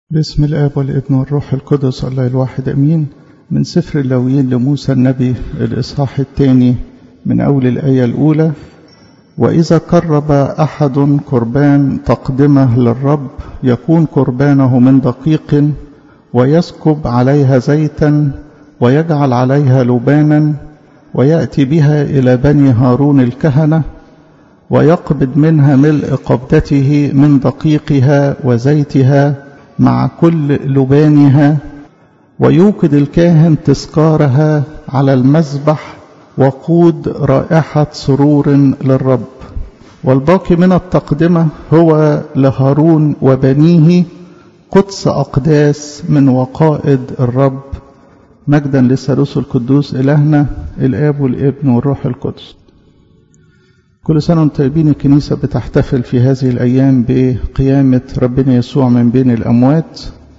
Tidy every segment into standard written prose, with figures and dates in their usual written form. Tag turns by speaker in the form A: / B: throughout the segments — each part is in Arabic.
A: باسم الآب والابن والروح القدس الله الواحد أمين. من سفر اللاويين لموسى النبي الإصحاح 2 من أول الآية الأولى. وإذا قرب أحد قربان تقدمه للرب يكون قربانه من دقيق ويسكب عليها زيتا ويجعل عليها لبانا ويأتي بها إلى بني هارون الكهنة ويقبض منها ملء قبضته من دقيقها وزيتها مع كل لبانها ويوقد الكاهن تذكارها على المذبح وقود رائحة سرور للرب. والباقي من التقدمة هو لهارون وبنيه قدس أقداس من وقائد الرب. مجدا للثالوث القدوس إلهنا الآب والابن والروح القدس. كل سنة وانتم طيبين. الكنيسة بتحتفل في هذه الأيام بقيامة ربنا يسوع من بين الأموات،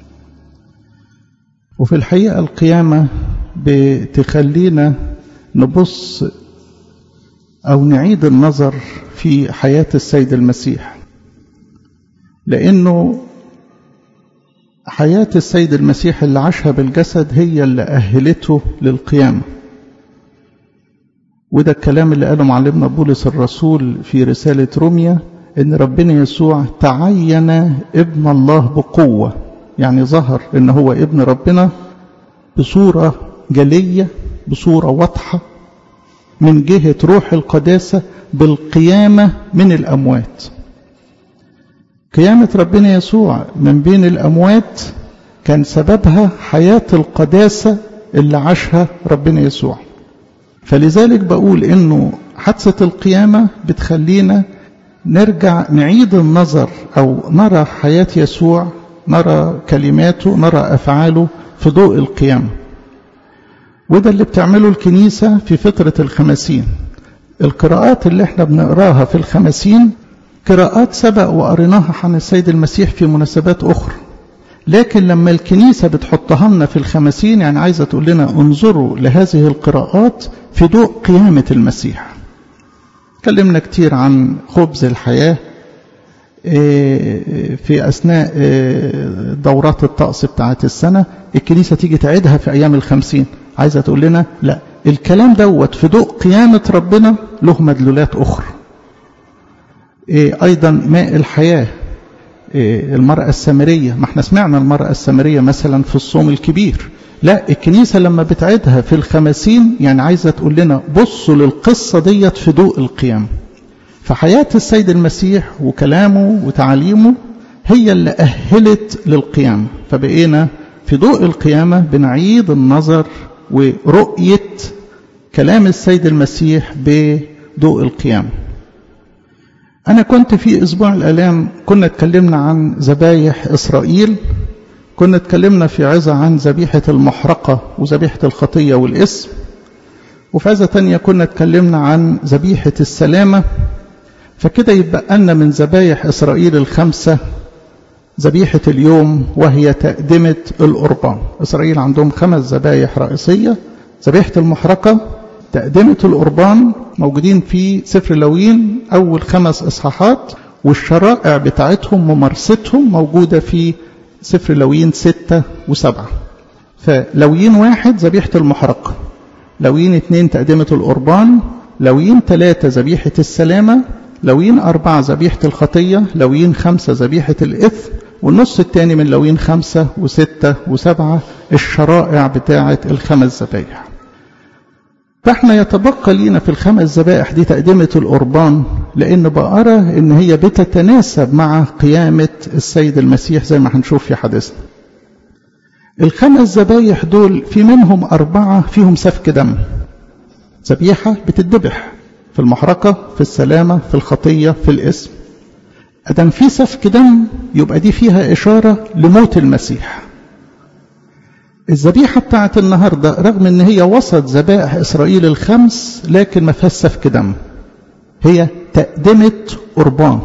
A: وفي الحقيقة القيامة بتخلينا نبص أو نعيد النظر في حياة السيد المسيح، لأنه حياة السيد المسيح اللي عاشها بالجسد هي اللي أهلته للقيامة. وده الكلام اللي قاله معلمنا بولس الرسول في رسالة روميا، إن ربنا يسوع تعين ابن الله بقوة، يعني ظهر إن هو ابن ربنا بصورة جلية، بصورة واضحة من جهة روح القداسة بالقيامة من الأموات. قيامة ربنا يسوع من بين الأموات كان سببها حياة القداسة اللي عاشها ربنا يسوع. فلذلك بقول إنه حادثة القيامة بتخلينا نرجع نعيد النظر أو نرى حياة يسوع، نرى كلماته، نرى أفعاله في ضوء القيامة. وده اللي بتعمله الكنيسة في فترة الخمسين. القراءات اللي احنا بنقراها في الخمسين قراءات سبق وقريناها عن السيد المسيح في مناسبات أخرى، لكن لما الكنيسة بتحطها لنا في الخمسين يعني عايزة تقول لنا انظروا لهذه القراءات في ضوء قيامة المسيح. تكلمنا كتير عن خبز الحياة في أثناء دورات الطقس بتاعت السنة. الكنيسة تيجي تعيدها في أيام الخمسين، عايزة تقول لنا لا، الكلام دوت في ضوء قيامة ربنا له مدلولات أخرى. أيضا ماء الحياة، المرأة السامرية، ما احنا سمعنا المرأة السامرية مثلا في الصوم الكبير. لا، الكنيسة لما بتعيدها في الخمسين يعني عايزة تقول لنا بصوا للقصة ديت في ضوء القيامة. فحياة السيد المسيح وكلامه وتعاليمه هي اللي أهلت للقيامة. فبقينا في ضوء القيامة بنعيد النظر ورؤية كلام السيد المسيح بضوء القيامة. أنا كنت في أسبوع الآلام كنا اتكلمنا عن ذبايح إسرائيل، كنا اتكلمنا في عظة عن ذبيحة المحرقة وذبيحة الخطية والإثم، وفي عظة تانية كنا اتكلمنا عن ذبيحة السلامة. فكده يبقى لنا من ذبايح إسرائيل الخمسة ذبيحة اليوم وهي تقدمة القربان. إسرائيل عندهم 5 ذبايح رئيسية: ذبيحة المحرقة، تقدمة القربان، موجودين في سفر اللاويين أول 5 إصحاحات، والشرائع بتاعتهم ممارستهم موجودة في سفر اللاويين 6 و7. فلاويين 1 ذبيحة المحرقة، لاويين 2 تقدمة القربان، لاويين 3 ذبيحة السلامة، لاويين 4 ذبيحة الخطية، لاويين 5 ذبيحة الإثم، والنص الثاني من لاويين 5 و6 و7 الشرائع بتاعة ال5 ذبايح. فاحنا يتبقى لينا في ال5 ذبائح دي تقدمة القربان، لأن بقرة إن هي بتتناسب مع قيامة السيد المسيح زي ما هنشوف في حديثنا. ال5 ذبايح دول في منهم 4 فيهم سفك دم، ذبيحة بتتذبح في المحرقة، في السلامة، في الخطية، في الإثم. أدم في سفك دم يبقى دي فيها إشارة لموت المسيح. الذبيحة بتاعت النهاردة رغم ان هي وسط ذبائح إسرائيل ال5 لكن ما فيهاش سفك دم، هي تقدمة قربان،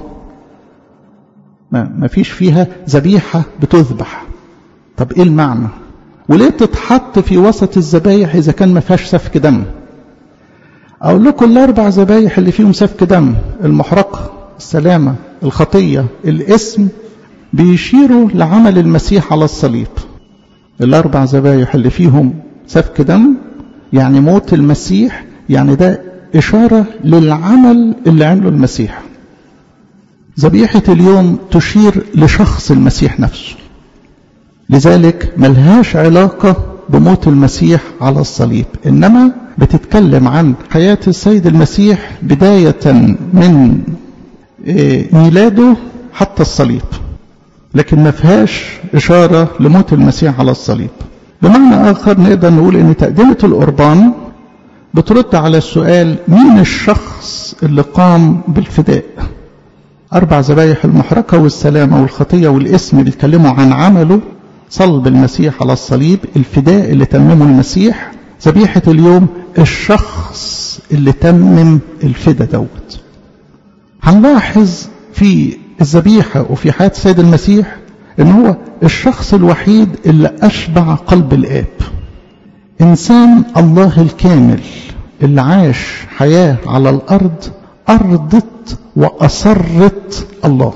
A: ما فيش فيها ذبيحة بتذبح. طب ايه المعنى؟ وليه تتحط في وسط الذبايح اذا كان ما فيهاش سفك دم؟ اقول لكم ال4 ذبايح اللي فيهم سفك دم: المحرقة، السلامة، الخطية، الإثم، بيشيروا لعمل المسيح على الصليب. الأربع ذبايح اللي فيهم سفك دم يعني موت المسيح، يعني ده إشارة للعمل اللي عمله المسيح. ذبيحة اليوم تشير لشخص المسيح نفسه، لذلك ملهاش علاقة بموت المسيح على الصليب، إنما بتتكلم عن حياة السيد المسيح بداية من ميلاده حتى الصليب، لكن ما فيهاش إشارة لموت المسيح على الصليب. بمعنى آخر نقدر نقول إن تقدمة القربان بترد على السؤال مين الشخص اللي قام بالفداء. 4 ذبايح المحرقة والسلامة والخطية والاسم بيتكلموا عن عمله صلب المسيح على الصليب، الفداء اللي تممه المسيح. ذبيحة اليوم الشخص اللي تمم الفداء دوت. هنلاحظ في الذبيحة وفي حياة السيد المسيح إن هو الشخص الوحيد اللي أشبع قلب الآب. إنسان الله الكامل اللي عاش حياة على الأرض أرضت وأسرت الله.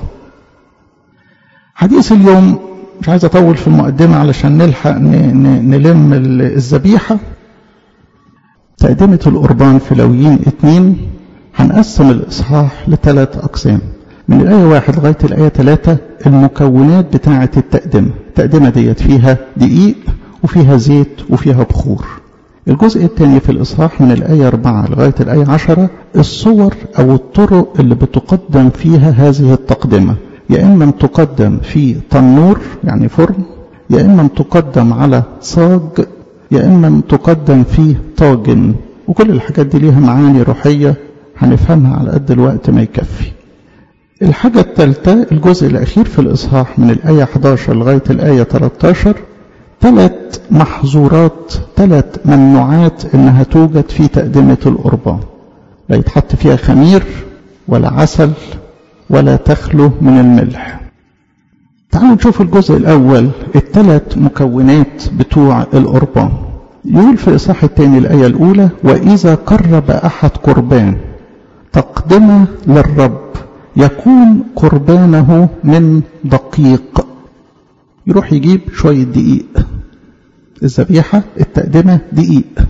A: حديث اليوم مش عايز أطول في المقدمة علشان نلحق نلم الذبيحة. تقدمة القربان في لاويين 2 هنقسم الإصحاح ل3 أقسام، من الآية 1 لغاية الآية 3 المكونات بتاعة التقدمة. التقدمة ديت فيها دقيق وفيها زيت وفيها بخور. الجزء الثاني في الإصحاح من الآية 4 لغاية الآية 10 الصور أو الطرق اللي بتقدم فيها هذه التقدمة، يا إما تقدم في تنور يعني فرن، يا إما تقدم على صاج، يا إما تقدم في طاجن. وكل الحاجات دي ليها معاني روحية هنفهمها على قد الوقت ما يكفي. الحاجة الثالثة الجزء الأخير في الإصحاح من الآية 11 لغاية الآية 13 3 محظورات، 3 ممنوعات إنها توجد في تقدمة القربان. لا يتحط فيها خمير ولا عسل ولا تخلو من الملح. تعالوا نشوف الجزء الأول، ال3 مكونات بتوع القربان. يقول في الإصحاح الثاني الآية الأولى: وإذا قرب أحد قربان تقدمة للرب يكون قربانه من دقيق. يروح يجيب شوية دقيق. الذبيحة التقدمة دقيق.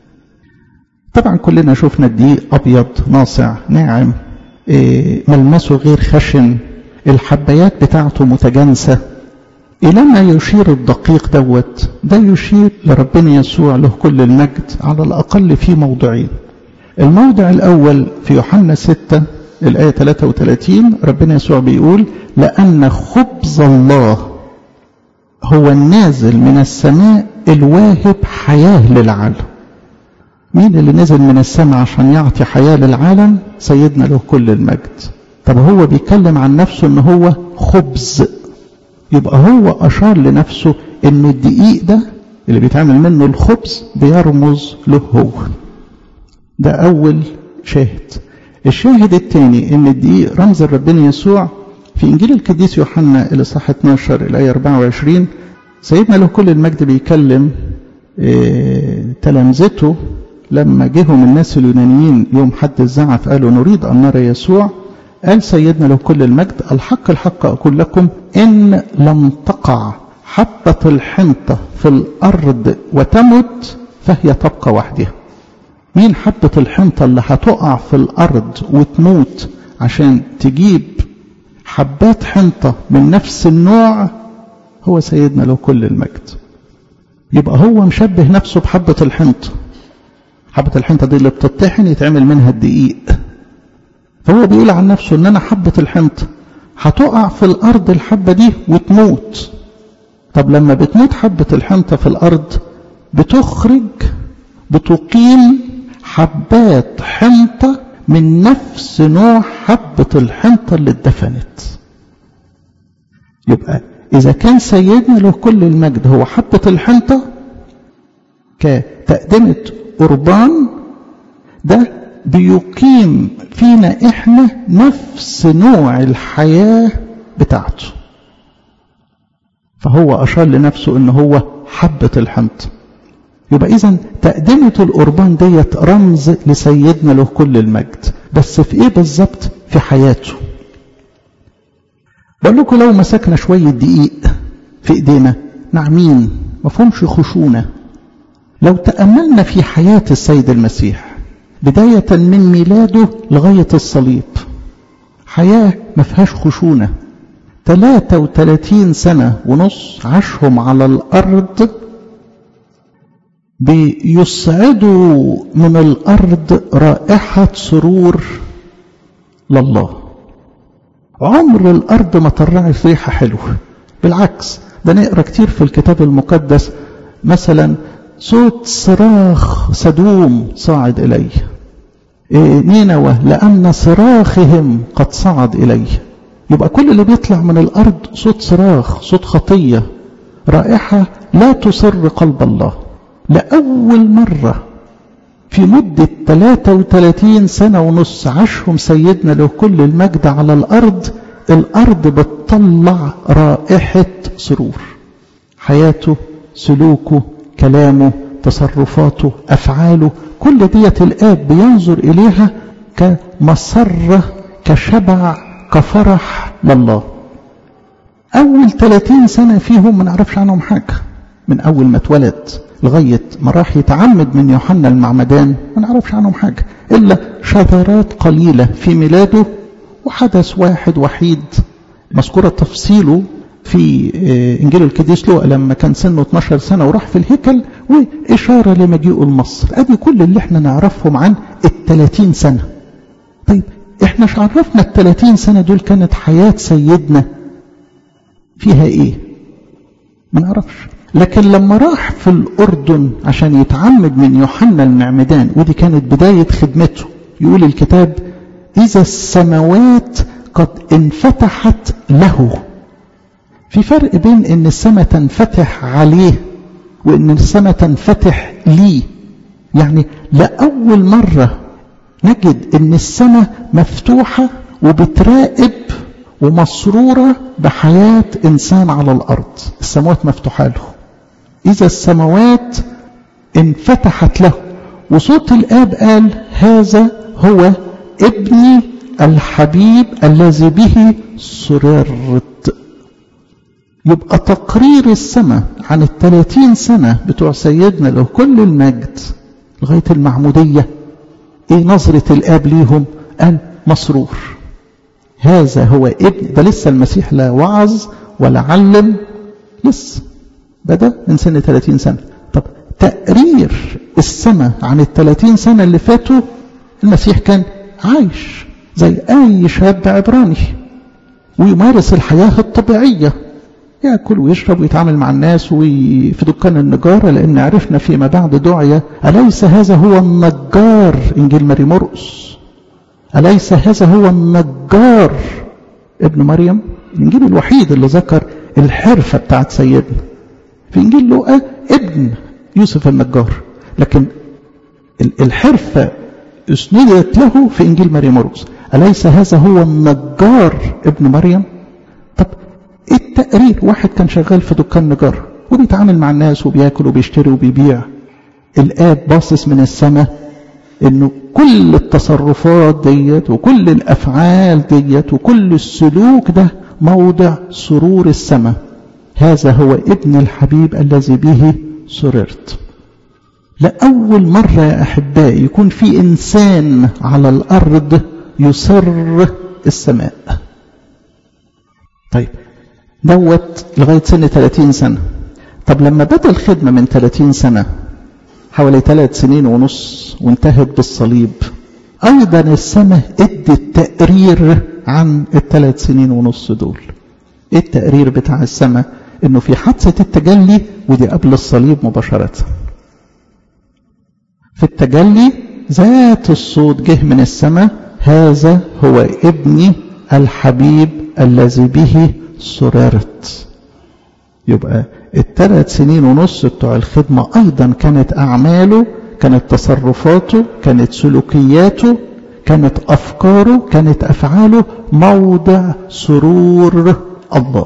A: طبعا كلنا شفنا الدقيق أبيض ناصع ناعم، ملمسه غير خشن، الحبايات بتاعته متجانسة. إلى ما يشير الدقيق دوت، ده يشير لربنا يسوع له كل المجد على الأقل في موضعين. الموضع الأول في يوحنا 6 الآية 33 ربنا يسوع بيقول: لأن خبز الله هو النازل من السماء الواهب حياة للعالم. مين اللي نزل من السماء عشان يعطي حياة للعالم؟ سيدنا له كل المجد. طب هو بيتكلم عن نفسه ان هو خبز، يبقى هو أشار لنفسه ان الدقيق ده اللي بيتعمل منه الخبز بيرمز له هو. ده أول شاهد. الشاهد الثاني ان الدقيق رمز ربنا يسوع. في إنجيل القديس يوحنا الإصحاح 12 الآية 24 سيدنا له كل المجد بيكلم تلامذته لما جيهم الناس اليونانيين يوم حد الزعف قالوا نريد أن نرى يسوع. قال سيدنا له كل المجد: الحق الحق أقول لكم إن لم تقع حبة الحنطة في الأرض وتمت فهي تبقى وحدها. مين حبة الحنطة اللي هتقع في الأرض وتموت عشان تجيب حبات حنطة من نفس النوع؟ هو سيدنا له كل المجد. يبقى هو مشبه نفسه بحبة الحنطة. حبة الحنطة دي اللي بتطحن يتعمل منها الدقيق. فهو بيقول عن نفسه ان انا حبة الحنطة هتقع في الارض الحبة دي وتموت. طب لما بتموت حبة الحنطة في الارض بتقيم حبات حنطة من نفس نوع حبة الحنطة اللي اتدفنت. يبقى إذا كان سيدنا له كل المجد هو حبة الحنطة كتقدمة قربان، ده بيقيم فينا إحنا نفس نوع الحياة بتاعته. فهو أشار لنفسه إنه هو حبة الحنطة. يبقى إذن تقدمة القربان ديت رمز لسيدنا له كل المجد، بس في إيه بالظبط؟ في حياته. بقول لكم لو مسكنا شوية دقيق في ايدينا ناعمين ما فهمش خشونة، لو تأملنا في حياة السيد المسيح بداية من ميلاده لغاية الصليب، حياة ما فيهاش خشونة. 33 سنة ونص عاشهم على الأرض بيصعدوا من الأرض رائحة سرور لله. عمر الأرض ما طلعت ريحة حلوة، بالعكس ده نقرأ كتير في الكتاب المقدس مثلا صوت صراخ سدوم صاعد إليه، نينوى لأن صراخهم قد صعد إليه. يبقى كل اللي بيطلع من الأرض صوت صراخ، صوت خطية، رائحة لا تسر قلب الله. لأول مرة في مدة 33 سنة ونص عاشهم سيدنا له كل المجد على الأرض، الأرض بتطلع رائحة سرور. حياته، سلوكه، كلامه، تصرفاته، أفعاله، كل ديت الآب بينظر إليها كمسرة، كشبع، كفرح لله. أول 30 سنة فيهم ما نعرفش عنهم حاجة، من أول ما اتولد لغاية ما راح يتعمد من يوحنا المعمدان ما نعرفش عنهم حاجة إلا شذرات قليلة في ميلاده، وحدث واحد وحيد مذكورة تفصيله في إنجيل القديس لوقا لما كان سنه 12 سنة وراح في الهيكل، وإشارة لمجيئه لمصر. أدي كل اللي احنا نعرفهم عن 30 سنة. طيب احنا مش عرفنا 30 سنة دول كانت حياة سيدنا فيها ايه؟ ما نعرفش. لكن لما راح في الأردن عشان يتعمد من يوحنا المعمدان، ودي كانت بداية خدمته، يقول الكتاب إذا السماوات قد انفتحت له. في فرق بين ان السماء تنفتح عليه وان السماء تنفتح ليه. يعني لأول مرة نجد ان السماء مفتوحة وبتراقب ومسرورة بحياة انسان على الارض. السماوات مفتوحة له، اذا السماوات انفتحت له، وصوت الاب قال هذا هو ابني الحبيب الذي به سررت. يبقى تقرير السماء عن 30 سنة بتوع سيدنا له كل المجد لغاية المعمودية، ايه نظرة الاب ليهم؟ قال مسرور، هذا هو ابن. ده لسه المسيح لا وعظ ولا علم، لسه بدأ من سن 30 سنة. طب تقرير السماء عن 30 سنة اللي فاتوا، المسيح كان عايش زي أي شاب عبراني ويمارس الحياة الطبيعية، يأكل ويشرب ويتعامل مع الناس وفي دكان النجارة، لأن عرفنا فيما بعد دعية أليس هذا هو النجار؟ إنجيل ماري مرقس، أليس هذا هو النجار ابن مريم؟ الإنجيل الوحيد اللي ذكر الحرفة بتاعت سيدنا. في إنجيل لوقا ابن يوسف النجار، لكن الحرفة اسندت له في إنجيل ماري مرقس. أليس هذا هو النجار ابن مريم؟ طب التقرير واحد كان شغال في دكان نجارة وبيتعامل مع الناس وبياكل وبيشتري وبيبيع، الآب باصص من السماء انه كل التصرفات ديت وكل الافعال ديت وكل السلوك ده موضع سرور السماء. هذا هو ابن الحبيب الذي به سررت. لأول مرة يا أحبائي يكون في إنسان على الأرض يسر السماء. طيب دوت لغاية سن 30 سنة. طب لما بدأ الخدمة من 30 سنة حوالي 3 سنين ونص وانتهت بالصليب، أيضا السماء ادت تقرير عن ال3 سنين ونص دول. ايه التقرير بتاع السماء؟ انه في حادثة التجلي، ودي قبل الصليب مباشرة، في التجلي ذات الصوت جه من السماء هذا هو ابني الحبيب الذي به سررت. يبقى ال3 سنين ونص بتوع الخدمة أيضا كانت أعماله، كانت تصرفاته، كانت سلوكياته، كانت أفكاره، كانت أفعاله موضع سرور الله.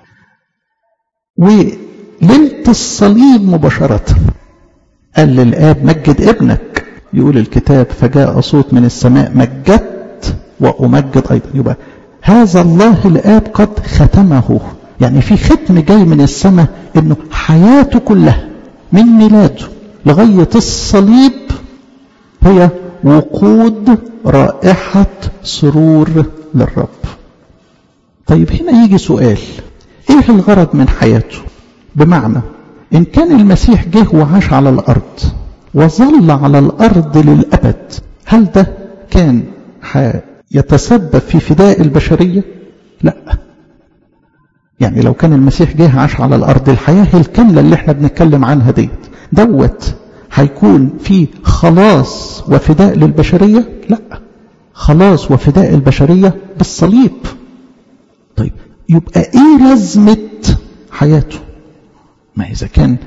A: وليلة الصليب مباشرة قال للآب مجد ابنك، يقول الكتاب فجاء صوت من السماء مجدت وأمجد أيضا. يبقى هذا الله الآب قد ختمه، يعني في ختم جاي من السماء، انه حياته كلها من ميلاده لغاية الصليب هي وقود رائحة سرور للرب. طيب هنا يجي سؤال، ايه الغرض من حياته؟ بمعنى ان كان المسيح جه وعاش على الارض وظل على الارض للابد، هل ده كان يتسبب في فداء البشرية؟ لا. يعني لو كان المسيح جه عاش على الارض، الحياة الكاملة اللي احنا بنتكلم عنها دوت هيكون في خلاص وفداء للبشرية؟ لا، خلاص وفداء البشرية بالصليب. طيب يبقى ايه لازمة حياته؟ ما إذا كان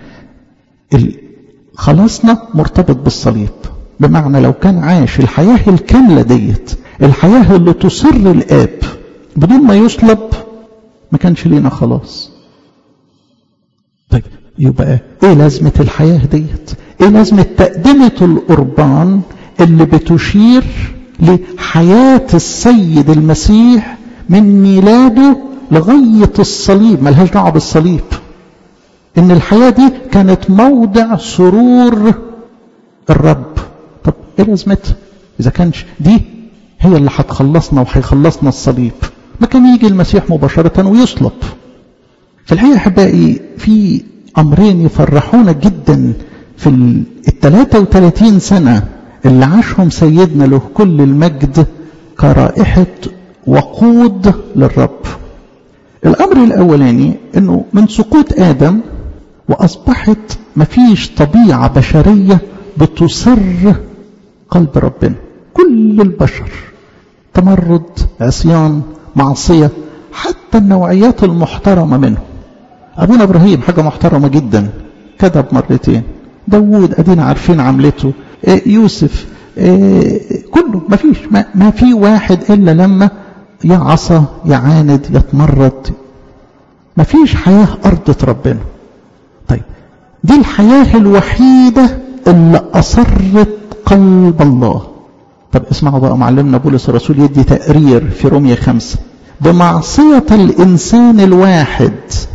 A: خلاصنا مرتبط بالصليب، بمعنى لو كان عاش الحياة الكاملة ديت، الحياة اللي تسر الآب بدون ما يصلب، ما كانش لينا خلاص. طيب يبقى ايه لازمة الحياة ديت؟ ايه لازمة تقدمة القربان اللي بتشير لحياة السيد المسيح من ميلاده لغاية الصليب؟ ملهاش دعوة بالصليب، ان الحياة دي كانت موضع سرور الرب. طب ايه لازمتها اذا كانش دي هي اللي هتخلصنا وهيخلصنا الصليب؟ ما كان يجي المسيح مباشرة ويصلب. في الحقيقة احبائي في امرين يفرحونا جدا في 33 سنة اللي عاشهم سيدنا له كل المجد كرائحة وقود للرب. الامر الاولاني انه من سقوط ادم واصبحت مفيش طبيعة بشرية بتسر قلب ربنا. كل البشر تمرد، عصيان، معصية، حتى النوعيات المحترمة منهم. ابونا ابراهيم حاجة محترمة جدا، كذب مرتين. داود ادينا عارفين عملته. يوسف، كله مفيش، ما في واحد الا لما يعصى يعاند يتمرد. مفيش حياة ارضت ربنا. طيب دي الحياة الوحيدة اللي اصرت قلب الله. طب اسمعوا بقى، معلمنا بولس الرسول يدي تقرير في رومية 5: بمعصية الإنسان الواحد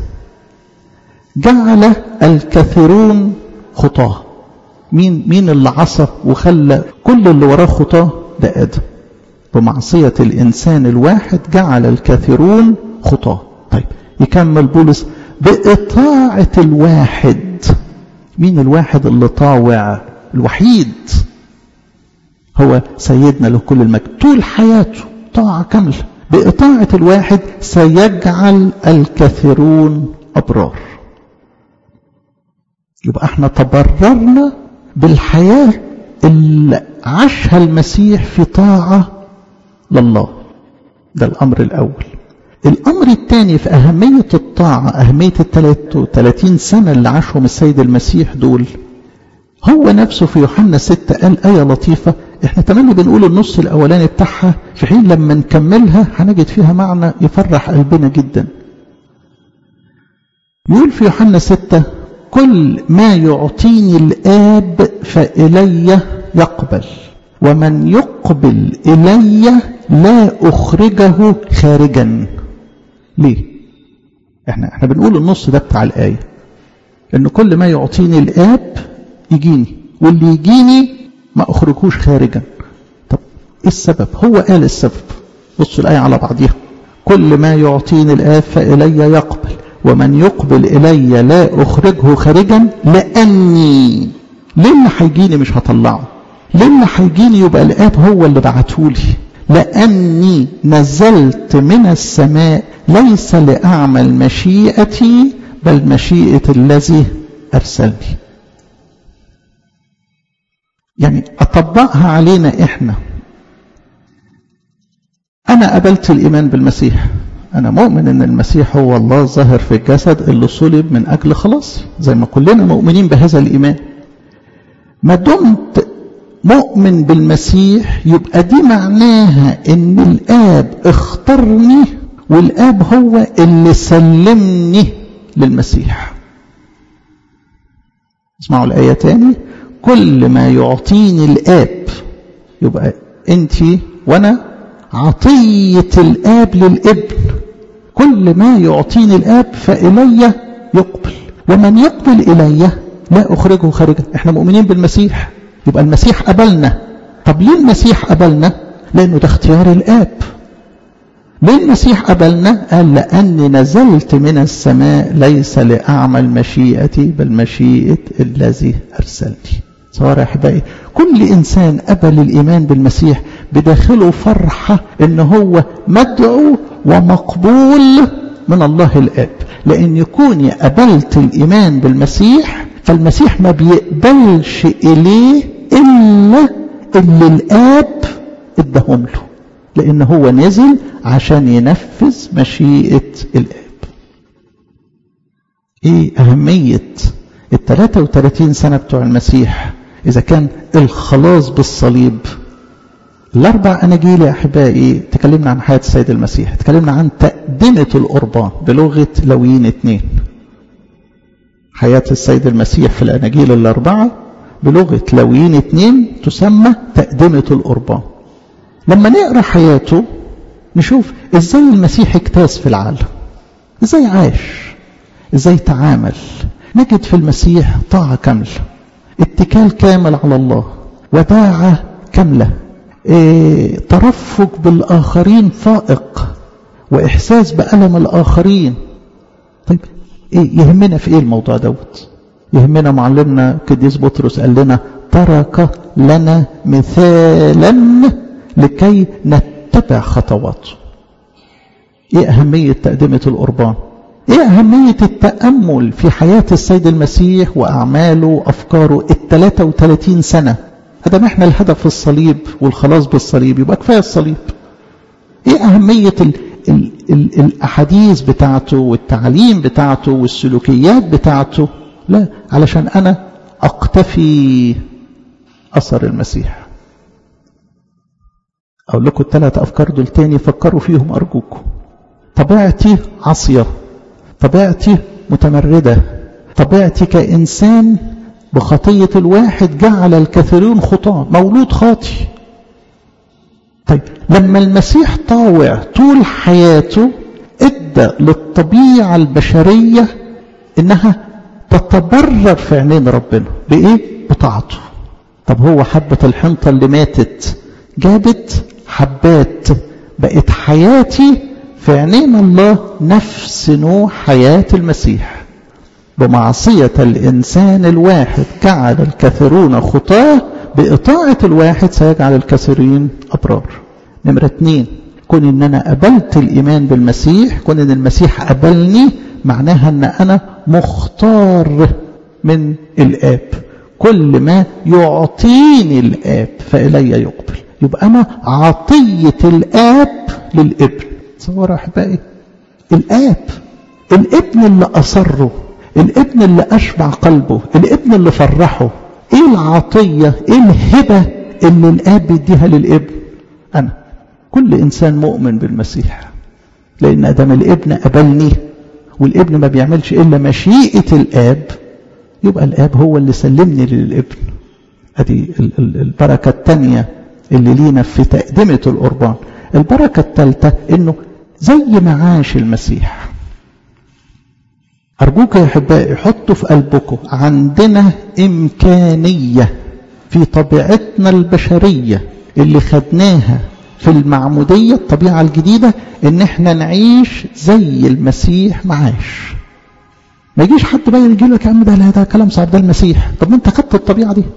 A: جعل الكثيرون خطاه. مين اللي عصى وخلى كل اللي وراه خطاه؟ ده آدم. بمعصية الإنسان الواحد جعل الكثيرون خطاه. طيب يكمل بولس: بإطاعة الواحد. مين الواحد اللي طاوع؟ الوحيد هو سيدنا له كل المجد، طول حياته طاعة كاملة. بإطاعة الواحد سيجعل الكثيرون أبرار. يبقى احنا تبررنا بالحياة اللي عاشها المسيح في طاعة لله. ده الأمر الأول. الأمر الثاني في أهمية الطاعة، أهمية 33 سنة اللي عاشهم السيد المسيح دول، هو نفسه في يوحنا 6 قال آية لطيفة. احنا تملي بنقول النص الأولاني بتاعها، في حين لما نكملها هنجد فيها معنى يفرح قلبنا جدا. يقول في يوحنا 6: كل ما يعطيني الآب فإلي يقبل، ومن يقبل إلي لا أخرجه خارجا. ليه؟ احنا بنقول النص ده بتاع الآية، إن كل ما يعطيني الآب يجيني، واللي يجيني ما أخرجوش خارجا. طب إيه السبب؟ هو قال السبب. بصوا الآية على بعضها: كل ما يعطيني الآب فإلي يقبل، ومن يقبل إلي لا أخرجه خارجا، لأني لما هيجيني مش هطلعه، لما هيجيني يبقى الآب هو اللي بعتهولي، لأني نزلت من السماء ليس لأعمل مشيئتي بل مشيئة الذي أرسلني. يعني أطبقها علينا إحنا. أنا قبلت الإيمان بالمسيح، أنا مؤمن أن المسيح هو الله ظاهر في الجسد اللي صلب من أجل خلاصي، زي ما كلنا مؤمنين بهذا الإيمان. ما دمت مؤمن بالمسيح يبقى دي معناها أن الآب اختارني، والآب هو اللي سلمني للمسيح. اسمعوا الآية تاني: كل ما يعطيني الآب. يبقى أنت وأنا عطية الآب للابن. كل ما يعطيني الآب فإلي يقبل، ومن يقبل إلي لا أخرجه خارجا. احنا مؤمنين بالمسيح، يبقى المسيح قبلنا. طب ليه المسيح قبلنا؟ لأنه ده اختيار الآب. ليه المسيح قبلنا؟ قال لأني نزلت من السماء ليس لأعمل مشيئتي بل مشيئة الذي أرسلني. صار يا أحبائي كل إنسان قبل الإيمان بالمسيح بداخله فرحة إن هو مدعو ومقبول من الله الآب، لأن يكوني قبلت الإيمان بالمسيح فالمسيح ما بيقبلش إليه إلا اللي الآب ادهم له، لأن هو نزل عشان ينفذ مشيئة الآب. إيه أهمية 33 سنة بتوع المسيح إذا كان الخلاص بالصليب؟ الأربع أناجيل يا أحبائي تكلمنا عن حياة السيد المسيح، تكلمنا عن تقدمة القربان بلغة لويين 2. حياة السيد المسيح في الأناجيل الأربعة بلغة لويين 2 تسمى تقدمة القربان. لما نقرأ حياته نشوف إزاي المسيح اجتاز في العالم، إزاي عاش، إزاي تعامل. نجد في المسيح طاعة كاملة، اتكال كامل على الله، وداعة كاملة، ترفق بالآخرين فائق، وإحساس بألم الآخرين. طيب يهمنا في إيه الموضوع دوت؟ يهمنا معلمنا قديس بطرس قال لنا ترك لنا مثالا لكي نتبع خطواته. إيه أهمية تقدمة القربان؟ إيه أهمية التأمل في حياة السيد المسيح وأعماله وأفكاره 33 سنة؟ هذا ما احنا الهدف الصليب والخلاص بالصليب، يبقى كفاية الصليب. إيه أهمية الأحاديث بتاعته والتعليم بتاعته والسلوكيات بتاعته؟ لا، علشان أنا أقتفي أثر المسيح. أقول لكم الثلاث أفكار دول تاني، فكروا فيهم أرجوكم. طبيعتي عصية، طبيعتي متمردة، طبيعتي كإنسان بخطية الواحد جعل الكثيرون خطاة، مولود خاطي. طيب لما المسيح طاوع طول حياته ادى للطبيعة البشرية انها تتبرر في عينين ربنا بايه؟ بطاعته. طب هو حبة الحنطة اللي ماتت جابت حبات، بقت حياتي في عينين الله نفس نوع حياة المسيح. بمعصية الإنسان الواحد جعل الكثيرون خطاة، بإطاعة الواحد سيجعل الكثيرين أبرار. نمرة 2، كون إن أنا قبلت الإيمان بالمسيح، كون إن المسيح قبلني، معناها أن أنا مختار من الآب. كل ما يعطيني الآب فإلي يقبل. يبقى أنا عطية الآب للابن. تصور أحبائي، الآب، الابن اللي أصره، الابن اللي أشبع قلبه، الابن اللي فرحه. إيه العطية، إيه الهبة اللي الآب بيديها للابن؟ أنا. كل إنسان مؤمن بالمسيح، لأن أدام الابن قبلني والابن ما بيعملش إلا مشيئة الآب، يبقى الآب هو اللي سلمني للابن. هذه البركة الثانية اللي لينا في تقدمة القربان. البركة الثالثة إنه زي ما عاش المسيح. أرجوك يا أحبائي حطوا في قلبكم، عندنا إمكانية في طبيعتنا البشرية اللي خدناها في المعمودية، الطبيعة الجديدة، إن احنا نعيش زي المسيح معاش. ما يجيش حد بقى يجي لك يا عم ده كلام صعب، ده المسيح. طب ما انت خدت الطبيعة دي.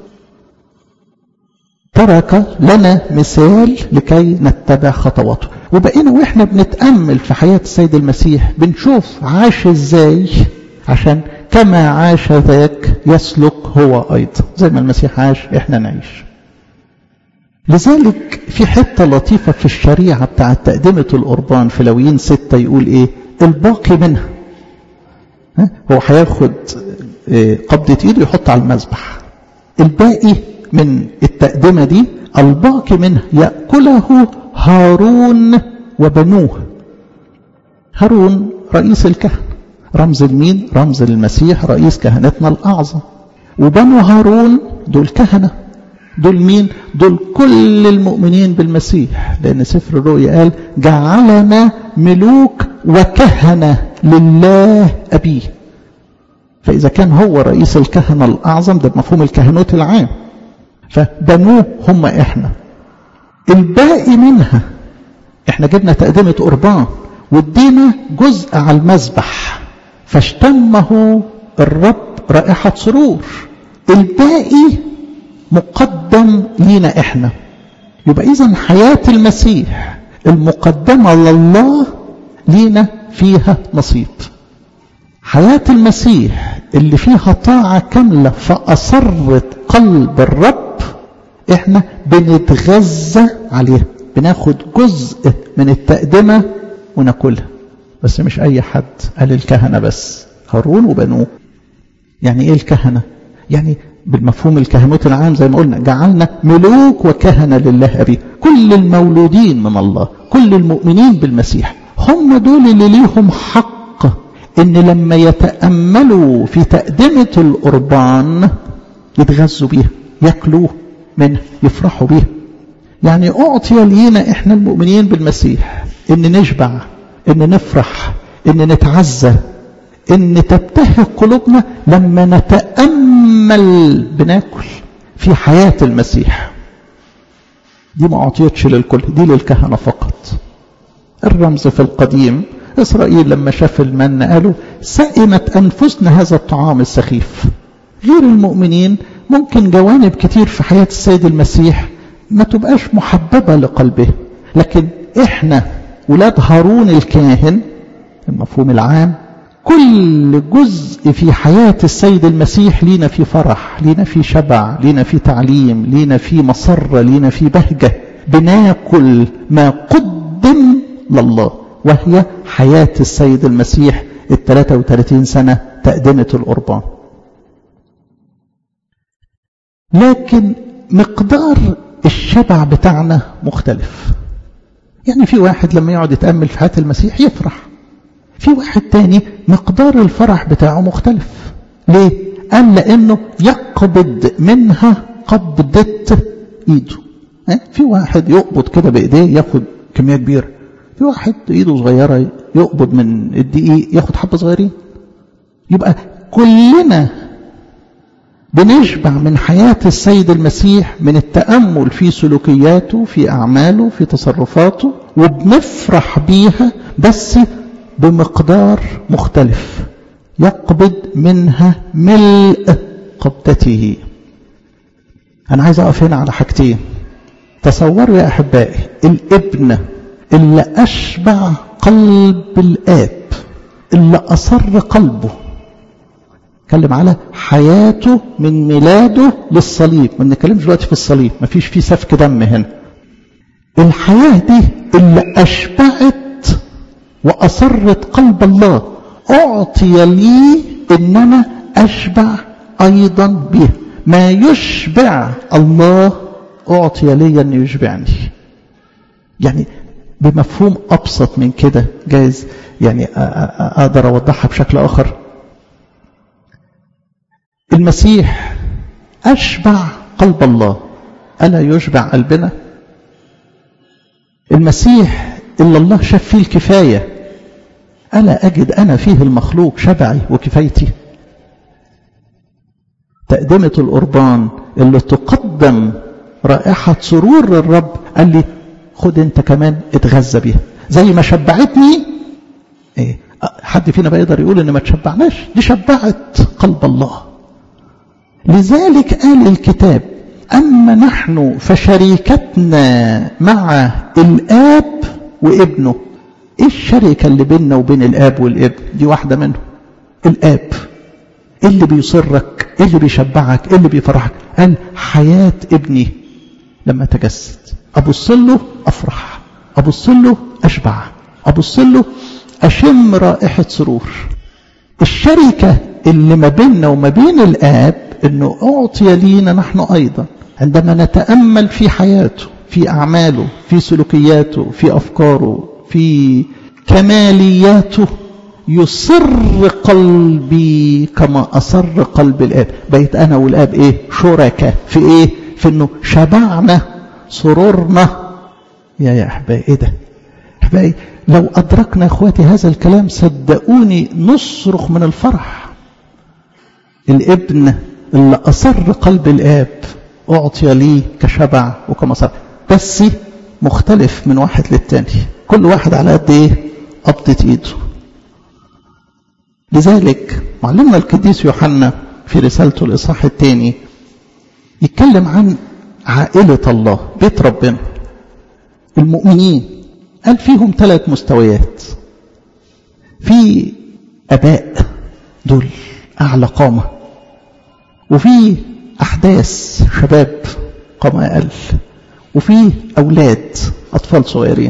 A: ترك لنا مثال لكي نتبع خطواته. وبقينا واحنا بنتأمل في حياة السيد المسيح بنشوف عاش ازاي، عشان كما عاش ذاك يسلك هو ايضا. زي ما المسيح عاش احنا نعيش. لذلك في حتة لطيفة في الشريعة بتاعت تقدمة القربان في لويين 6 يقول ايه؟ الباقي منها. هو هياخد قبضة ايده يحط على المذبح، الباقي من التقدمة دي، الباقي منها يأكله هارون وبنوه. هارون رئيس الكهنة، رمز المين؟ رمز المسيح، رئيس كهنتنا الأعظم. وبنو هارون دول كهنة، دول مين؟ دول كل المؤمنين بالمسيح، لأن سفر الرؤيا قال جعلنا ملوك وكهنة لله أبيه. فإذا كان هو رئيس الكهنة الأعظم، ده بمفهوم الكهنوت العام، فبنوه هم إحنا. الباقي منها إحنا جبنا تقدمة قربان وادينا جزء على المذبح فاشتمه الرب رائحة سرور. الباقي مقدم لينا إحنا. يبقى إذن حياة المسيح المقدمة لله لينا فيها نصيب. حياة المسيح اللي فيها طاعة كاملة فأصرت قلب الرب، إحنا بنتغذى عليها، بناخد جزء من التقدمة وناكلها. بس مش أي حد، قال الكهنة بس، هارون وبنوه. يعني إيه الكهنة؟ يعني بالمفهوم الكهنوت العام زي ما قلنا جعلنا ملوك وكهنة لله أبيه. كل المولودين من الله، كل المؤمنين بالمسيح، هم دول اللي ليهم حق إن لما يتأملوا في تقدمة القربان يتغذوا بيها، يأكلوه منها، يفرحوا بيها. يعني أعطي لينا إحنا المؤمنين بالمسيح إن نشبع، إن نفرح، إن نتعزى، إن تبتهج قلوبنا لما نتأمل بناكل في حياة المسيح. دي ما أعطيتش للكل، دي للكهنة فقط. الرمز في القديم إسرائيل لما شاف المن قالوا سئمت أنفسنا هذا الطعام السخيف. غير المؤمنين ممكن جوانب كتير في حياة السيد المسيح ما تبقاش محببة لقلبه، لكن إحنا ولاد هارون الكاهن المفهوم العام، كل جزء في حياة السيد المسيح لينا في فرح، لينا في شبع، لينا في تعليم، لينا في مسرة، لينا في بهجة. بناكل ما قدم لله، وهي حياة السيد المسيح 33 سنة تقدمة القربان. لكن مقدار الشبع بتاعنا مختلف. يعني في واحد لما يقعد يتأمل في حياة المسيح يفرح، في واحد تاني مقدار الفرح بتاعه مختلف. ليه؟ قال لأنه يقبض منها قبضة إيده. في واحد يقبض كده بإيديه ياخد كمية كبيرة، في واحد إيده صغيرة يقبض من الدقيق ياخد حبة صغيرين. يبقى كلنا بنشبع من حياة السيد المسيح، من التأمل في سلوكياته، في أعماله، في تصرفاته، وبنفرح بيها بس بمقدار مختلف. يقبض منها ملء قبضته. أنا عايز أقف هنا على حاجتين. تصوروا يا أحبائي الابن اللي أشبع قلب الآب، اللي أصر قلبه، اتكلم على حياته من ميلاده للصليب. ما نتكلمش دلوقتي في الصليب، ما فيش فيه سفك دم هنا. الحياة دي اللي أشبعت وأصرت قلب الله، أعطي لي إن أنا أشبع أيضا به. ما يشبع الله أعطي لي أن يشبعني. يعني بمفهوم أبسط من كده، جايز يعني أقدر أوضحها بشكل آخر. المسيح أشبع قلب الله، ألا يشبع قلبنا؟ المسيح إلا الله شاف فيه الكفاية، ألا أجد أنا فيه المخلوق شبعي وكفايتي؟ تقدمة القربان اللي تقدم رائحة سرور الرب، قال لي خد انت كمان اتغذى بيها زي ما شبعتني. ايه حد فينا بقى يقدر يقول ان ما تشبعناش؟ دي شبعت قلب الله. لذلك قال الكتاب اما نحن فشريكتنا مع الاب وابنه. ايه الشركة اللي بيننا وبين الاب والابن؟ دي واحدة منهم. الاب اللي بيصرك، اللي بيشبعك، اللي بيفرحك. قال حياة ابني لما تجسد أبص له أفرح، أبص له أشبع، أبص له أشم رائحة سرور. الشركة اللي ما بيننا وما بين الآب إنه أعطي لينا نحن أيضا عندما نتأمل في حياته، في أعماله، في سلوكياته، في أفكاره، في كمالياته. يصر قلبي كما أصر قلب الآب. بقيت أنا والآب إيه؟ شركة في إيه؟ في انه شبعنا سرورنا. يا احبائي ايه ده؟ احبائي لو ادركنا اخواتي هذا الكلام صدقوني نصرخ من الفرح. الابن اللي اصر قلب الاب اعطي لي كشبع وكمسار، بس مختلف من واحد للتاني، كل واحد على قد ايه؟ قبضة ايده. لذلك معلمنا القديس يوحنا في رسالته الاصحاح الثاني يتكلم عن عائلة الله، بيت ربنا، المؤمنين. قال فيهم 3 مستويات. في اباء دول اعلى قامة، وفي احداث شباب قامة اقل، وفي اولاد اطفال صغيرين،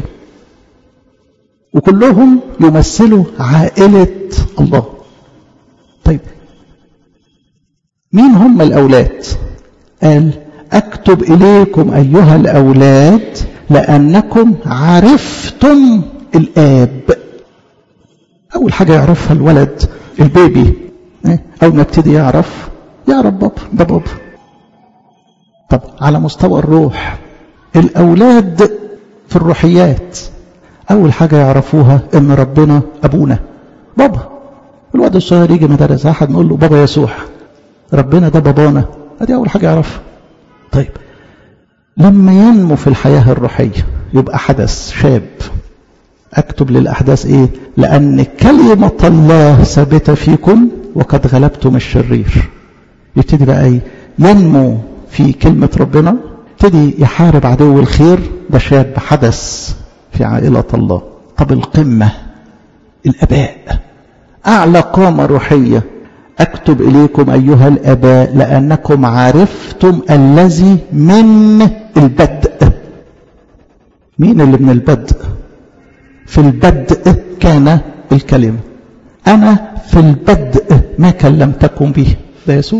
A: وكلهم يمثلوا عائلة الله. طيب مين هم الأولاد؟ قال أكتب إليكم أيها الأولاد لأنكم عرفتم الآب. أول حاجة يعرفها الولد البيبي، أول ما ابتدي يعرف بابا ده بابا. طب على مستوى الروح الأولاد في الروحيات أول حاجة يعرفوها إن ربنا أبونا بابا. الواد الصغير يجي مدرس أحد نقول له بابا يسوع، ربنا ده بابانا، هذه أول حاجة يعرفها. طيب لما ينمو في الحياة الروحية يبقى حدث شاب، أكتب للأحداث إيه؟ لأن كلمة الله ثابتة فيكم وقد غلبتم الشرير. يبتدي بقى ينمو في كلمة ربنا، يبتدي يحارب عدو الخير. ده شاب حدث في عائلة الله. طب القمة الأباء، أعلى قامة روحية، أكتب إليكم أيها الأباء لأنكم عرفتم الذي من البدء. مين اللي من البدء؟ في البدء كان الكلمة، أنا في البدء ما كلمتكم به، ده يسوع.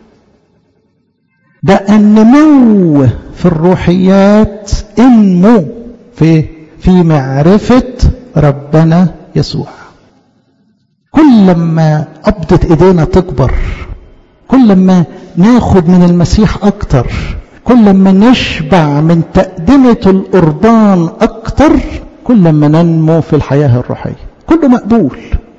A: ده النمو في الروحيات، انمو في معرفة ربنا يسوع. كل ما قبضة ايدينا تكبر، كل ما ناخد من المسيح اكتر، كل ما نشبع من تقدمة القربان اكتر، كل ما ننمو في الحياة الروحية. كله مقبول،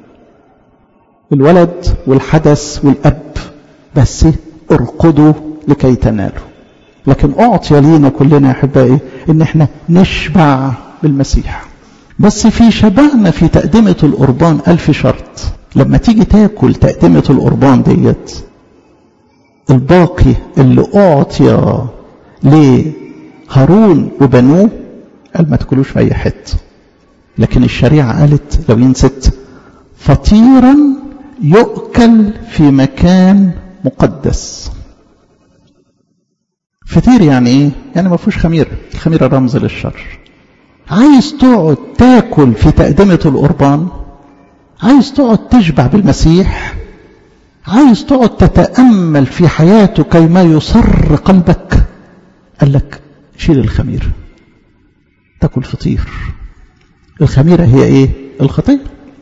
A: الولد والحدث والاب، بس ارقدوا لكي تنالوا. لكن اعطي لينا كلنا يا احبائي ان احنا نشبع بالمسيح. بس في شبعنا في تقدمة القربان 1000 شرط. لما تيجي تاكل تقدمة القربان ديت، الباقي اللي اعطي لهارون وبنوه قال ما تاكلوش في اي حته. لكن الشريعه قالت لو ينست فطيرا يؤكل في مكان مقدس. فطير يعني ايه؟ يعني ما فيهوش خميره، الخميره رمز للشر. عايز تقعد تاكل في تقدمة القربان، عايز تقعد تشبع بالمسيح، عايز تقعد تتأمل في حياته كيما يصر قلبك، قال لك شيل الخميره، تاكل فطير. الخميره هي ايه؟ الخطيه.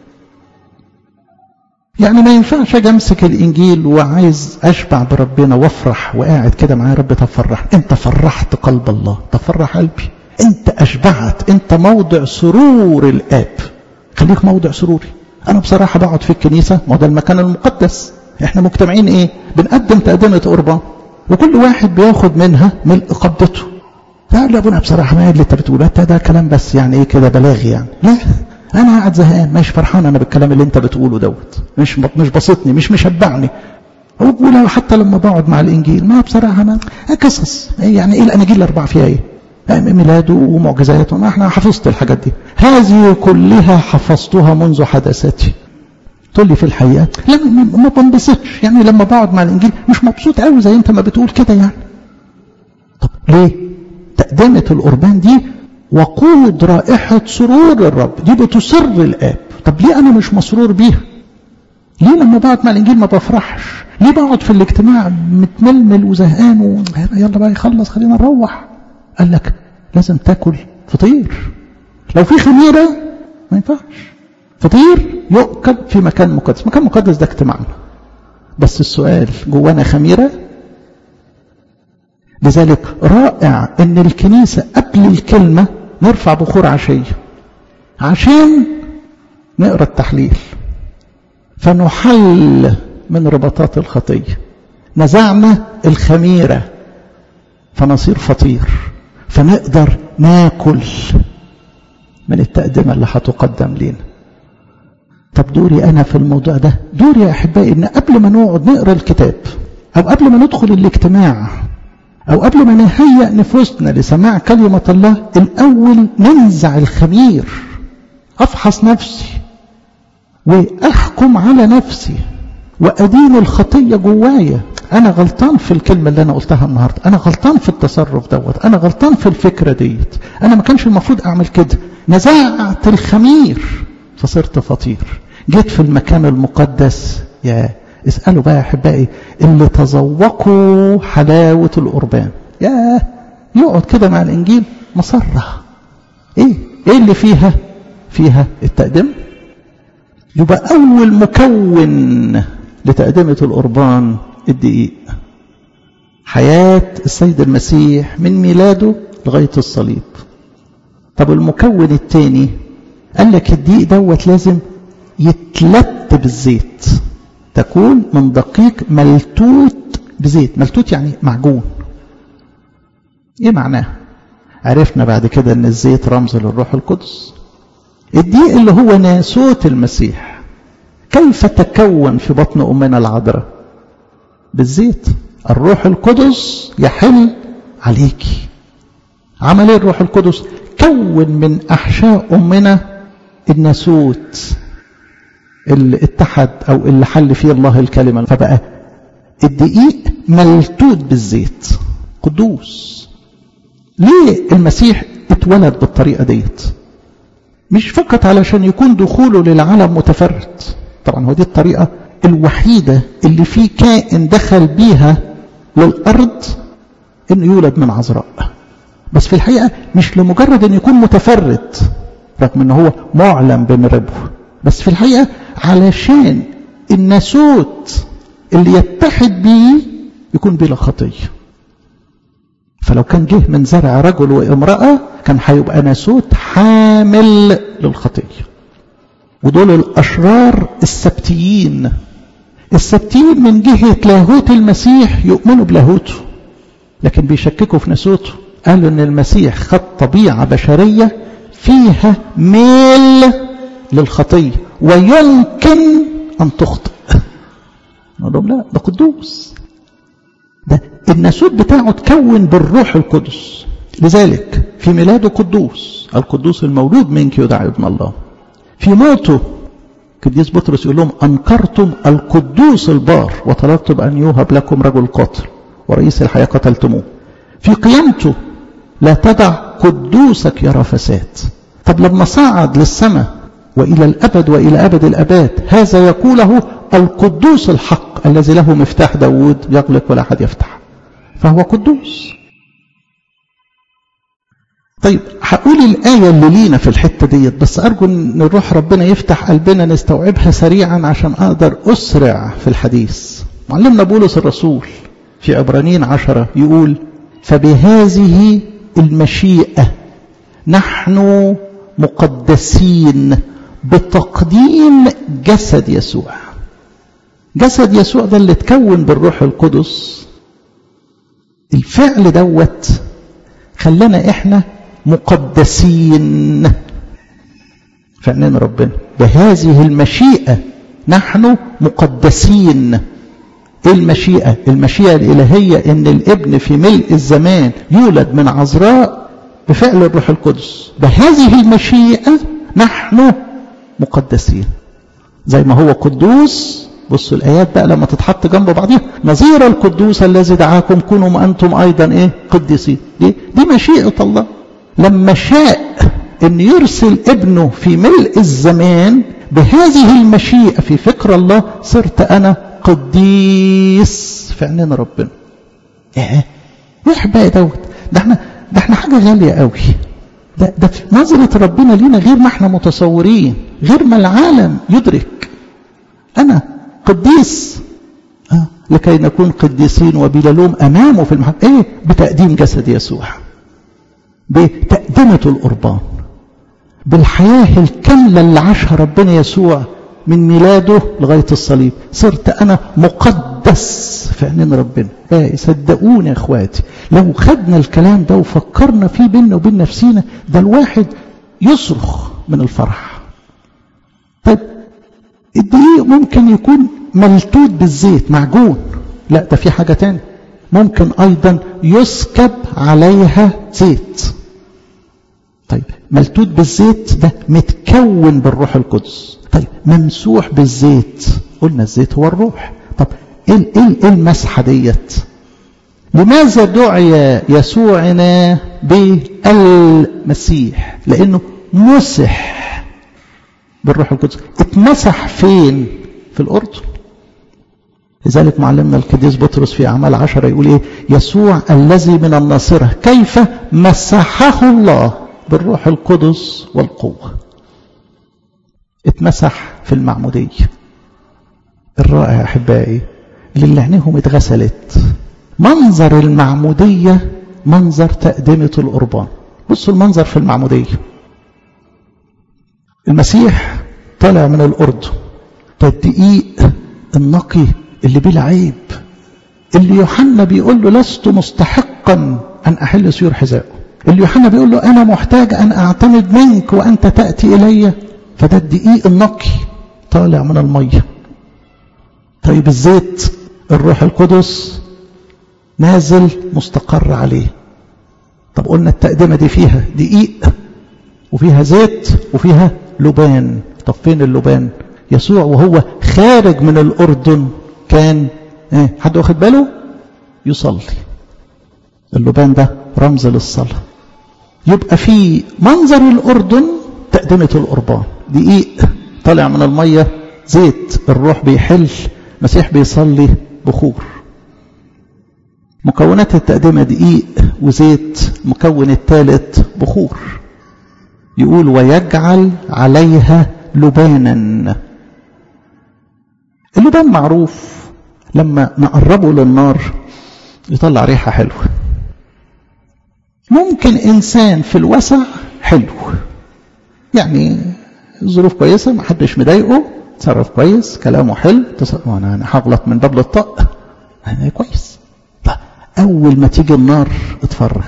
A: يعني ما ينفعش اجي امسك الانجيل وعايز اشبع بربنا وافرح وقاعد كده معايا رب تفرح. انت فرحت قلب الله، تفرح قلبي، انت اشبعت، انت موضع سرور الاب، خليك موضع سروري. انا بصراحه بقعد في الكنيسه، ما ده المكان المقدس، احنا مجتمعين ايه؟ بنقدم تقدمه قربان، وكل واحد بياخد منها ملء قبضته. قال يا ابونا بصراحه ما اللي انت بتقوله ده كلام بس، يعني ايه كده بلاغي يعني. لا، انا قاعد زهقان، مش فرحان انا بالكلام اللي انت بتقوله دوت، مش بسطني، مش مشبعني. ولو حتى لما بقعد مع الانجيل ما بصراحه ما قصص، يعني ايه الاناجيل الاربعه فيها ايه؟ ميلاده ومعجزاته، ما احنا حفظت الحاجات دي، هذه كلها حفظتها منذ حدثتي. تقول لي في الحقيقه لا ما بنبسطش، يعني لما بقعد مع الانجيل مش مبسوط قوي زي انت ما بتقول كده يعني. طب ليه؟ تقدمة القربان دي وقود رائحة سرور الرب، دي بتسر الآب. طب ليه أنا مش مسرور بيها؟ ليه لما بقعد مع الإنجيل ما بفرحش؟ ليه بقعد في الاجتماع متململ وزهقان يلا بقى يخلص خلينا نروح؟ قال لك لازم تاكل فطير. لو في خميرة ما ينفعش. فطير يؤكل في مكان مقدس، مكان مقدس ده اجتماعنا. بس السؤال، جوانا خميرة؟ لذلك رائع ان الكنيسة قبل الكلمة نرفع بخور عشية عشان نقرأ التحليل، فنحل من رباطات الخطية، نزعنا الخميرة فنصير فطير، فنقدر ناكل من التقدمة اللي هتقدم لنا. طب دوري أنا في الموضوع ده، دوري يا أحبائي إن قبل ما نقعد نقرأ الكتاب، أو قبل ما ندخل الاجتماع، أو قبل ما نهيئ نفوسنا لسماع كلمة الله، الأول ننزع الخمير، أفحص نفسي وأحكم على نفسي وأدين الخطية جوايا. أنا غلطان في الكلمة اللي أنا قلتها النهاردة، أنا غلطان في التصرف دوت، أنا غلطان في الفكرة ديت، أنا ما كانش المفروض أعمل كده. نزعت الخمير فصرت فطير، جيت في المكان المقدس. يا اسألوا بقى يا أحبائي اللي تذوقوا حلاوة القربان، يا يقعد كده مع الإنجيل مصرة. إيه اللي فيها؟ فيها التقدم. يبقى أول مكون لتقدمة القربان الدقيق، حياة السيد المسيح من ميلاده لغاية الصليب. طب المكون الثاني قال لك الدقيق دوت لازم يتلت بالزيت، تكون من دقيق ملتوت بزيت. ملتوت يعني معجون. ايه معناه؟ عرفنا بعد كده ان الزيت رمز للروح القدس. الدقيق اللي هو ناسوت المسيح كيف تكون في بطن أمنا العذراء؟ بالزيت. الروح القدس يحل عليك. عمل ايه الروح القدس؟ كون من أحشاء أمنا الناسوت اللي اتحد أو اللي حل فيه الله الكلمة، فبقى الدقيق ملتوت بالزيت قدوس. ليه المسيح اتولد بالطريقة ديت؟ مش فقط علشان يكون دخوله للعالم متفرد، طبعا هو دي الطريقة الوحيدة اللي فيه كائن دخل بيها للأرض انه يولد من عذراء، بس في الحقيقة مش لمجرد ان يكون متفرد رغم ان هو معلم بمربه، بس في الحقيقة علشان الناسوت اللي يتحد بيه يكون بلا خطية. فلو كان جه من زرع رجل وامرأة كان هيبقى ناسوت حامل للخطية. ودول الأشرار السبتيين. السبتيين من جهة لاهوت المسيح يؤمنوا بلاهوته لكن بيشككوا في ناسوته. قالوا ان المسيح خد طبيعة بشرية فيها ميل للخطية ويمكن ان تخطئ. نقول لهم لا، ده قدوس، ده الناسوت بتاعه تكون بالروح القدس. لذلك في ميلاده قدوس، القدوس المولود منك يدعى ابن الله. في موته قديس بطرس يقول لهم أنكرتم القدوس البار وطلبتم أن يوهب لكم رجل قاتل ورئيس الحياة قتلتموه. في قيامته لا تدع قدوسك يرى فساد. طب لما صعد للسماء وإلى الأبد وإلى أبد الأباد هذا يقوله القدوس الحق الذي له مفتاح داود يغلق ولا أحد يفتح، فهو قدوس. طيب هقول الآية اللي لينا في الحتة ديت، بس أرجو أن الروح ربنا يفتح قلبنا نستوعبها سريعا عشان أقدر أسرع في الحديث. معلمنا بولس الرسول في عبرانيين 10 يقول فبهذه المشيئة نحن مقدسين بتقديم جسد يسوع. جسد يسوع ده اللي تكون بالروح القدس. الفعل دوت خلنا احنا مقدسين في عينين ربنا. بهذه المشيئة نحن مقدسين. ايه المشيئة؟ المشيئة الإلهية ان الابن في ملء الزمان يولد من عذراء بفعل الروح القدس. بهذه المشيئة نحن مقدسين زي ما هو قدوس. بصوا الآيات بقى لما تتحط جنب بعضها، نظير القدوس الذي دعاكم كونوا أنتم أيضا إيه قديسين. دي مشيئة الله. لما شاء أن يرسل ابنه في ملء الزمان بهذه المشيئة في فكر الله صرت أنا قديس في عينين ربنا. إيه بقى دوت؟ ده احنا حاجة غالية قوي. ده في نظرة ربنا لينا غير ما احنا متصورين، غير ما العالم يدرك. أنا قديس لكي نكون قديسين وبلا لوم أمامه في المحل. إيه؟ بتقديم جسد يسوع، بتقدمة القربان، بالحياة الكاملة اللي عاشها ربنا يسوع من ميلاده لغاية الصليب. صرت أنا مقدس في عينين ربنا. صدقوني يا إخواتي، لو خدنا الكلام ده وفكرنا فيه بيننا وبين نفسينا، ده الواحد يصرخ من الفرح. طيب الدقيق ممكن يكون ملتوت بالزيت معجون، لا ده في حاجة تانية، ممكن أيضا يسكب عليها زيت. طيب ملتوت بالزيت ده متكون بالروح القدس. طيب ممسوح بالزيت، قلنا الزيت هو الروح. طب ايه المسحة ديت؟ لماذا دعي يسوعنا بالمسيح؟ لأنه مسح بالروح القدس. اتمسح فين؟ في الأردن. لذلك معلمنا القديس بطرس في أعمال 10 يقول إيه؟ يسوع الذي من الناصرة كيف مسحه الله بالروح القدس والقوة. اتمسح في المعمودية. الرائع يا أحبائي اللي عينيهم اتغسلت، منظر المعمودية منظر تقدمة القربان. بصوا المنظر في المعمودية، المسيح طالع من الأردن، الدقيق النقي اللي بلا عيب، اللي يوحنا بيقول له لست مستحقا أن أحل سيور حذائه، اللي يوحنا بيقول له أنا محتاج أن أعتمد منك وأنت تأتي إلي. فده الدقيق النقي طالع من المية. طيب الزيت الروح القدس نازل مستقر عليه. طب قلنا التقدمة دي فيها دقيق وفيها زيت وفيها لبان. طب فين اللبان؟ يسوع وهو خارج من الأردن كان حد واخد باله؟ يصلي. اللبان ده رمز للصلاة. يبقى في منظر الأردن تقدمة القربان، دقيق طالع من المية، زيت الروح بيحل، مسيح بيصلي، بخور. مكونات التقدمة دقيق وزيت، مكون الثالث بخور. يقول ويجعل عليها لبانا. اللبان معروف لما نقربه للنار يطلع ريحة حلوة. ممكن إنسان في الوسع حلو، يعني الظروف كويسة، ما حدش مضايقه، تصرف كويس، كلامه حلو، أنا هغلط من باب للطق، أنا كويس. أول ما تيجي النار اتفرج،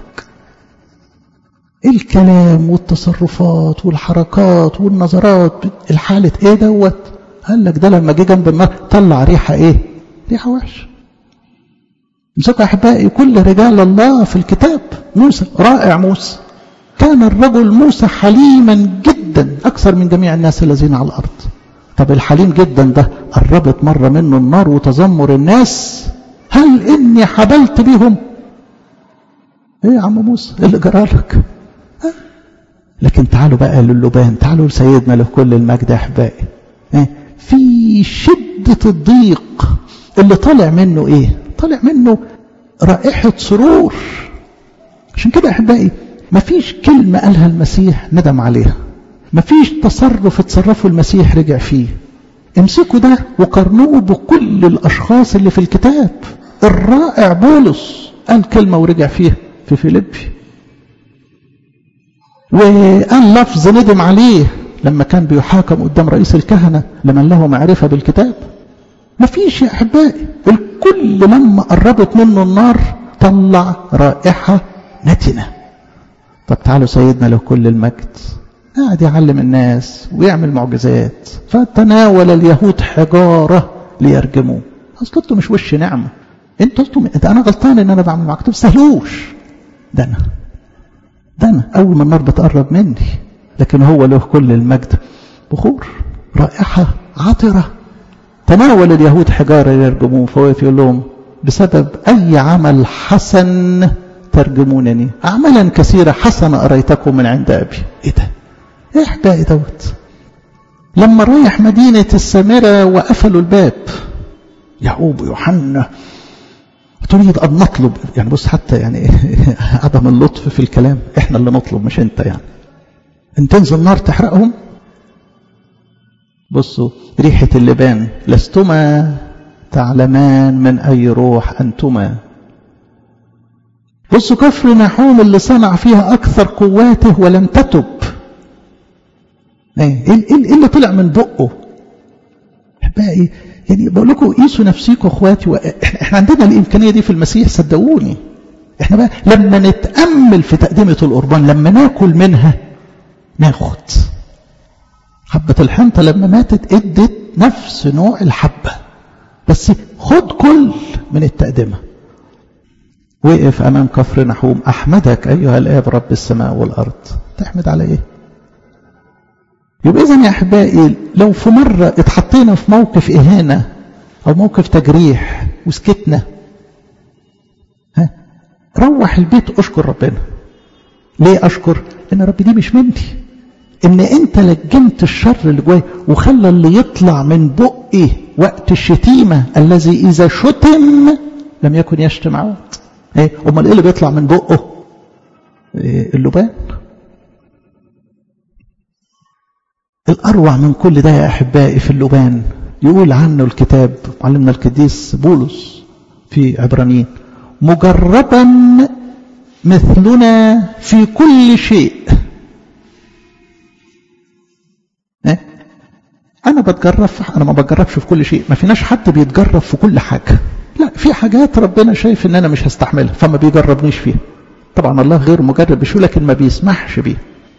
A: الكلام والتصرفات والحركات والنظرات، الحالة ايه دوت؟ قال لك ده لما جه جنب النار طلع ريحة ايه؟ ريحة وحش. مسكوا أحبائي كل رجال الله في الكتاب. موسى، رائع موسى، كان الرجل موسى حليما جدا أكثر من جميع الناس الذين على الأرض. طب الحليم جدا ده قربت مرة منه النار وتذمر الناس، هل إني حبلت بهم؟ ايه يا عم موسى اللي جرالك؟ لكن تعالوا بقى للبان، تعالوا لسيدنا له كل المجد يا احبائي. في شدة الضيق اللي طالع منه ايه؟ طالع منه رائحة سرور. عشان كده احبائي مفيش كلمة قالها المسيح ندم عليها، مفيش تصرف اتصرفه المسيح رجع فيه. امسكوا ده وقارنوه بكل الاشخاص اللي في الكتاب. الرائع بولس قال كلمة ورجع فيها في فيليبي، وقال لفظ ندم عليه لما كان بيحاكم قدام رئيس الكهنة لمن له معرفة بالكتاب. مفيش يا أحبائي، الكل لما قربت منه النار طلع رائحة نتنة. طب تعالوا سيدنا له كل المجد قاعد يعلم الناس ويعمل معجزات، فتناول اليهود حجارة ليرجموه. أصل انتوا مش وش نعمة، انتوا انا غلطان ان انا بعمل معاكم، تستاهلوش. ده انا اول ما النار بتقرب مني، لكن هو له كل المجد بخور، رائحة عطرة. تناول اليهود حجارة ليرجموه، فهو يقول لهم بسبب أي عمل حسن ترجمونني؟ أعمالا كثيرة حسنة أريتكم من عند أبي. إيه ده؟ إيه أحبائي دوت؟ لما رايح مدينة السامرة وقفلوا الباب، يعقوب ويوحنا تريد أن نطلب، يعني بص حتى يعني عدم اللطف في الكلام، إحنا اللي نطلب مش أنت، يعني أنت تنزل النار تحرقهم. بصوا ريحة اللبان، لستما تعلمان من أي روح أنتما. بصوا كفر نحوم اللي صنع فيها أكثر قواته ولم تتب. إيه اللي طلع من بقه؟ أحبائي يعني بقول لكم قيسوا نفسيكم اخواتي، احنا عندنا الإمكانية دي في المسيح صدقوني. احنا بقى لما نتأمل في تقدمة القربان، لما ناكل منها ناخد. حبة الحنطة لما ماتت ادت نفس نوع الحبة، بس خد كل من التقدمة. وقف أمام كفر نحوم: أحمدك أيها الآب رب السماء والأرض. تحمد على إيه؟ يبقى إذن يا أحبائي لو في مرة اتحطينا في موقف إهانة أو موقف تجريح وسكتنا، روح البيت أشكر ربنا. ليه أشكر؟ لأن رب دي مش مني، إن أنت لجمت الشر اللي جواي وخلى اللي يطلع من بقي وقت الشتيمة الذي إذا شتم لم يكن يشتم عود. أمال إيه اللي بيطلع من بقه؟ اللبان. الأروع من كل ده يا أحبائي في اللبان، يقول عنه الكتاب معلمنا القديس بولس في عبرانيين: مجربا مثلنا في كل شيء. أنا بتجرب، أنا ما بتجربش في كل شيء، ما فيناش حد بيتجرب في كل حاجة. لا، في حاجات ربنا شايف إن أنا مش هستحملها فما بيجربنيش فيها. طبعا الله غير مجرب بشو، لكن ما بيسمحش بيه.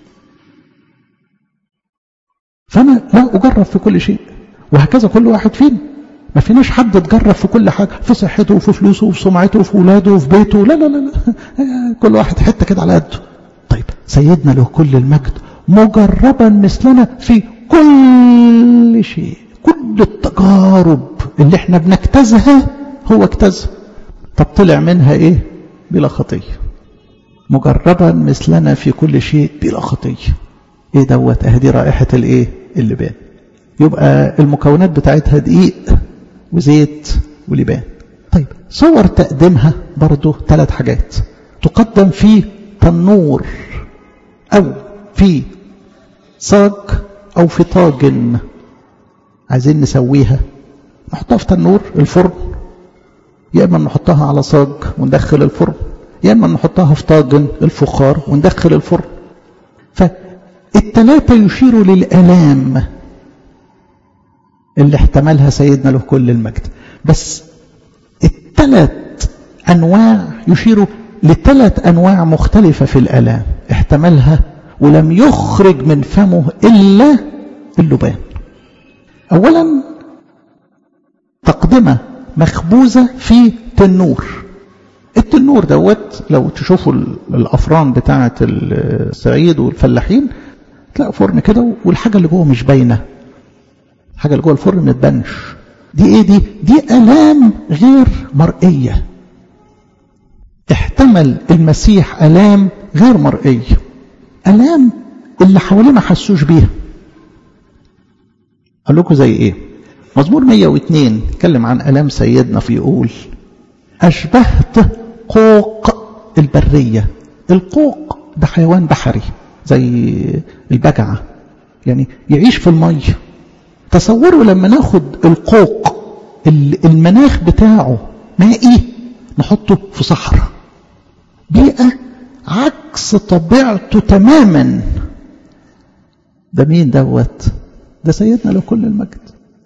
A: فأنا لا أجرب في كل شيء، وهكذا كل واحد فينا. ما فيناش حد يتجرب في كل حاجة، في صحته وفي فلوسه وفي سمعته وفي ولاده وفي بيته. لا لا لا لا، كل واحد حتة كده على قده. طيب سيدنا له كل المجد مجربا مثلنا في كل شيء. كل التجارب اللي احنا بنجتازها هو اجتازها. طب طلع منها ايه؟ بلا خطية. مجربا مثلنا في كل شيء بلا خطية. ايه دوت؟ اهدي رائحة الايه؟ اللبان. يبقى المكونات بتاعتها دقيق وزيت ولبان. طيب صور تقديمها برضو 3 حاجات. تقدم في تنور او في صاج او في طاجن. عايزين نسويها، نحطها في تنور الفرن، يا اما نحطها على صاج وندخل الفرن، يا اما نحطها في طاجن الفخار وندخل الفرن. فالثلاثة يشيروا للآلام اللي احتملها سيدنا له كل المجد. بس ال3 أنواع يشيروا ل3 أنواع مختلفة في الآلام احتملها، ولم يخرج من فمه إلا اللبان. أولا تقدمة مخبوزة في تنور. التنور دوت لو تشوفوا الأفران بتاعة الصعيد والفلاحين تلاقوا فرن كده والحاجة اللي جوه مش باينة، الحاجة اللي جوه الفرن ما تبانش. دي ايه دي؟ دي آلام غير مرئية. احتمل المسيح آلام غير مرئية، آلام اللي حواليه ما حسوش بيها. أقول لكم زي ايه؟ مزمور 102 اتكلم عن آلام سيدنا، فيقول: أشبهت قوق البرية. القوق ده حيوان بحري زي البجعة، يعني يعيش في المية. تصوروا لما ناخد القوق المناخ بتاعه مائي نحطه في صحراء، بيئة عكس طبيعته تماما. ده مين دوت؟ ده سيدنا له كل المجد.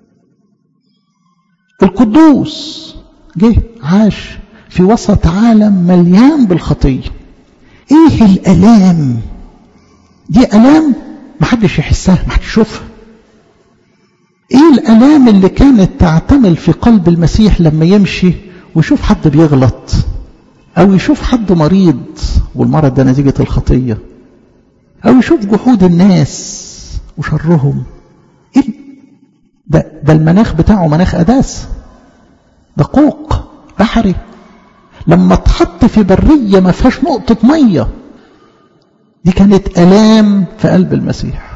A: القدوس جه عاش في وسط عالم مليان بالخطية. ايه الآلام دي؟ آلام محدش يحسها، محدش يشوفها. ايه الآلام اللي كانت تعتمل في قلب المسيح لما يمشي ويشوف حد بيغلط او يشوف حد مريض والمرض ده نتيجة الخطية، او يشوف جحود الناس وشرهم. ايه ده المناخ بتاعه مناخ قداس، ده قوق بحري. لما اتحط في برية ما فيهاش نقطة مية، دي كانت آلام في قلب المسيح.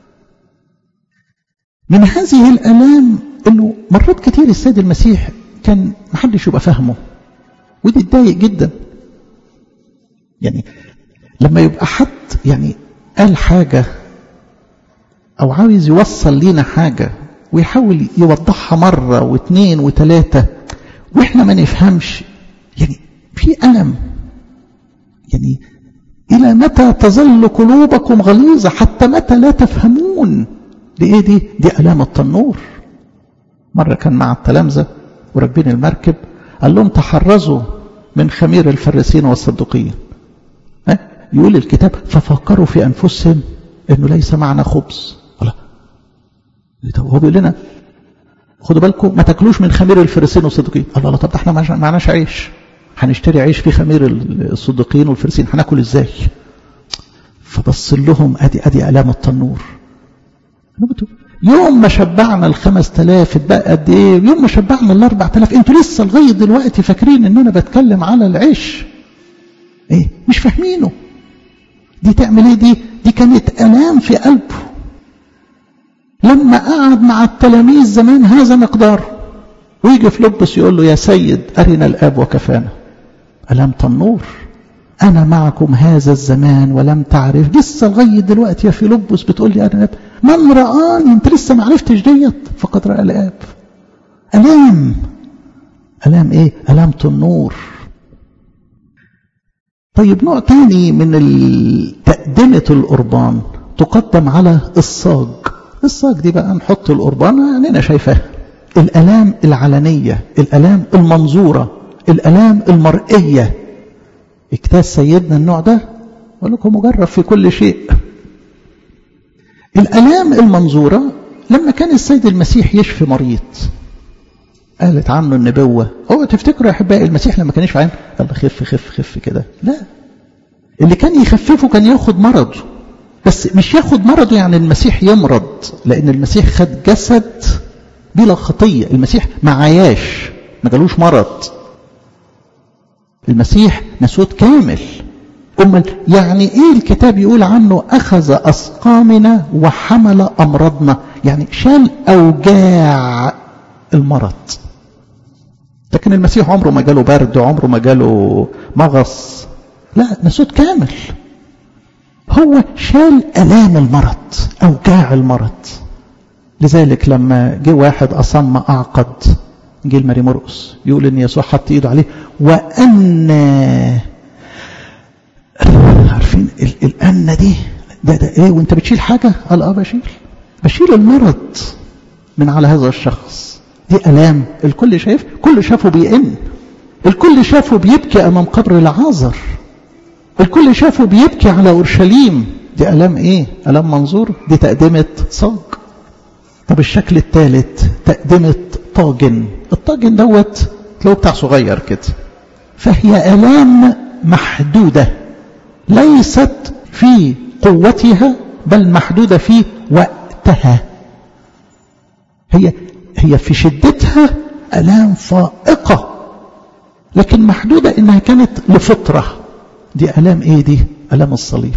A: من هذه الآلام انه مرات كتير السيد المسيح كان محدش يبقى فاهمه، ودي اتضايق جدا. يعني لما يبقى حد يعني قال حاجة او عاوز يوصل لينا حاجة ويحاول يوضحها مرة واثنين وثلاثة واحنا ما نفهمش. يعني في ألم. يعني إلى متى تظل قلوبكم غليظة؟ حتى متى لا تفهمون؟ دي ايه دي ألام التنور. مرة كان مع التلامذة وراكبين المركب، قال لهم تحرزوا من خمير الفريسين والصدوقيين. يقول الكتاب ففكروا في أنفسهم إنه ليس معنا خبز. الله، هو بيقول لنا خدوا بالكم ما تاكلوش من خمير الفريسين والصدوقيين. الله، طب احنا معناش عيش، هنشتري عيش في خمير الصدوقيين والفريسين، هناكل ازاي؟ فبص لهم ادي ألام التنور. يوم ما شبعنا 5000 اتبقى قد ايه؟ يوم ما شبعنا 4000 انتوا لسه لغايه دلوقتي فاكرين ان انا بتكلم على العيش. ايه مش فاهمينه؟ دي تعمل ايه؟ دي كانت الام في قلبه. لما قعد مع التلاميذ زمان هذا مقدار، ويجي فيلبس يقول له يا سيد أرنا الآب وكفانا. ألم تنور، أنا معكم هذا الزمان ولم تعرف. لسه لغاية دلوقتي يا فيلبس بتقول لي أنا الآب. من رآني؟ أنت لسه ما عرفتش ديت فقد رأى الآب. ألام إيه؟ ألام تنور. طيب نوع تاني من تقدمة القربان تقدم على الصاج. الصاج دي بقى نحط القربان عينينا شايفاها. الألام العلنية، الألام المنظورة، الألام المرئية. اجتاز سيدنا النوع ده أقول لكم مجرب في كل شيء. الألام المنظورة لما كان السيد المسيح يشفي مريض، قالت عنه النبوة. هو تفتكروا يا أحبائي المسيح لما كان يشفي عين يلا خف خف خف كده؟ لا، اللي كان يخففه كان ياخد مرضه، بس مش ياخد مرضه يعني المسيح يمرض، لأن المسيح خد جسد بلا خطية. المسيح ما عياش، ما جالوش مرض. المسيح ناسوت كامل. أمال يعني إيه الكتاب يقول عنه أخذ أسقامنا وحمل أمراضنا؟ يعني شال أوجاع المرض. لكن المسيح عمره ما جاله برد، عمره ما جاله مغص، لا، ناسوت كامل. هو شال آلام المرض، أوجاع المرض. لذلك لما جه واحد أصم أعقد، جه الماري مرقس يقول إن يسوع حط إيده عليه وأن، عارفين الأن دي ده إيه؟ وأنت بتشيل حاجة؟ قال بشيل المرض من على هذا الشخص. دي ألام الكل شايف، كل شافه بيئن، الكل شافه بيبكي أمام قبر العازر، الكل شافه بيبكي على أورشليم. دي ألام إيه؟ ألام منظور. دي تقدمة صاج. طب الشكل الثالث تقدمة طاجن. الطاجن دوت تلاقوه بتاع صغير كده، فهي آلام محدودة، ليست في قوتها بل محدودة في وقتها. هي في شدتها آلام فائقة، لكن محدودة إنها كانت لفترة. دي آلام إيه؟ دي آلام الصليب.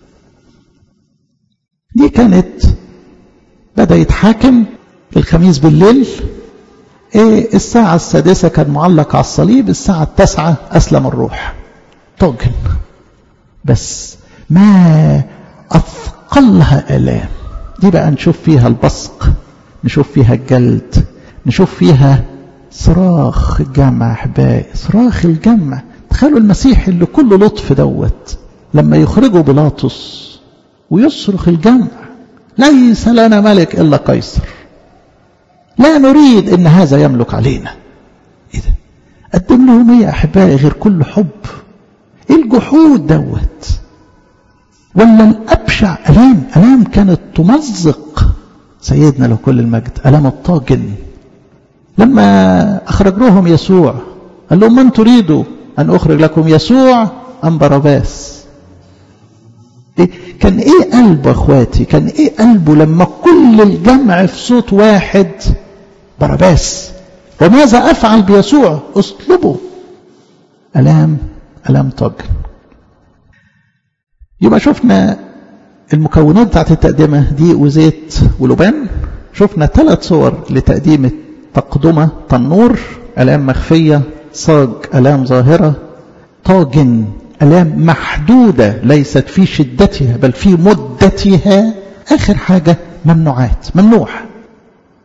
A: دي كانت بدأ يتحاكم الخميس بالليل. الساعة 6 كان معلق على الصليب، الساعة 9 أسلم الروح. طاجن، بس ما أثقلها آلام. دي بقى نشوف فيها البصق، نشوف فيها الجلد، نشوف فيها صراخ الجمع. أحبائي صراخ الجمع. تخيلوا المسيح اللي كله لطف دوت لما يخرجوا بيلاطس ويصرخ الجمع ليس لنا ملك إلا قيصر، لا نريد إن هذا يملك علينا. إيه ده؟ قدم لهم إيه يا أحبائي غير كل حب؟ إيه الجحود دوت؟ ولا الأبشع ألام كانت تمزق سيدنا له كل المجد، ألام الطاجن. لما أخرج لهم يسوع قال لهم من تريدوا أن أخرج لكم، يسوع أم باراباس؟ كان إيه قلبه أخواتي؟ كان إيه قلبه لما كل الجمع في صوت واحد باراباس؟ وماذا أفعل بيسوع؟ أصلبه. ألام طاجن. يبقى شفنا المكونات بتاعت التقدمة دي وزيت ولبان. شفنا 3 صور لتقديم تقدمة: تنور، ألام مخفية; صاج، ألام ظاهرة; طاجن، ألام محدودة ليست في شدتها بل في مدتها. آخر حاجة ممنوعات. ممنوع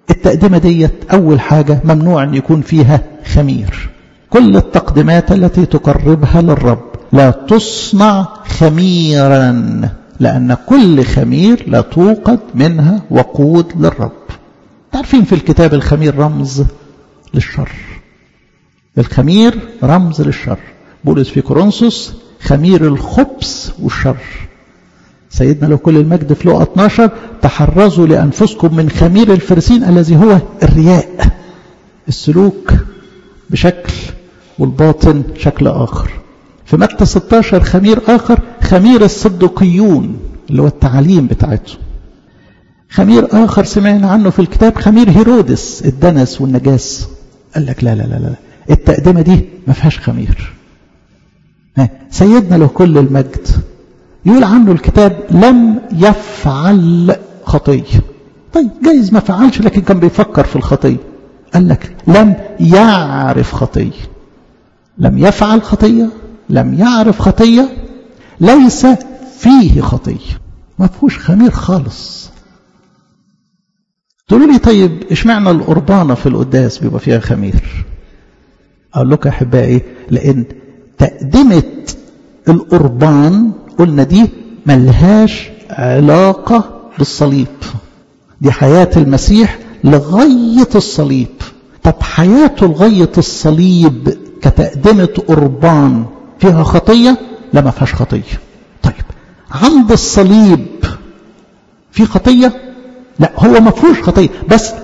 A: التقدمة ديت أول حاجة ممنوع أن يكون فيها خمير. كل التقدمات التي تقربها للرب لا تصنع خميرا، لأن كل خمير لا توقد منها وقود للرب. تعرفين في الكتاب الخمير رمز للشر، الخمير رمز للشر. بولس في كورنثوس خمير الخبث والشر. سيدنا له كل المجد في لقا 12 تحرزوا لأنفسكم من خمير الفرسين الذي هو الرياء، السلوك بشكل والباطن شكل آخر. في متى 16 خمير آخر، خمير الصدقيون اللي هو التعاليم بتاعته. خمير آخر سمعنا عنه في الكتاب خمير هيرودس، الدنس والنجاس. قال لك لا لا لا لا، التقدمة دي ما فيهاش خمير. سيدنا له كل المجد يقول عنه الكتاب لم يفعل خطية. طيب جايز ما فعلش لكن كان بيفكر في الخطية. قال لك لم يعرف خطية. لم يفعل خطية، لم يعرف خطية، ليس فيه خطية، ما فيهوش خمير خالص. تقولوا لي طيب اشمعنى القربانة في القداس بيبقى فيها خمير؟ أقول لك يا أحبائي لأن تقدمة القربان قلنا دي ملهاش علاقة بالصليب، دي حياة المسيح لغاية الصليب. طب حياته لغاية الصليب كتقدمة قربان فيها خطية؟ لا ما فيهاش خطية. طيب عند الصليب في خطية؟ لا هو ما فيهوش خطية، بس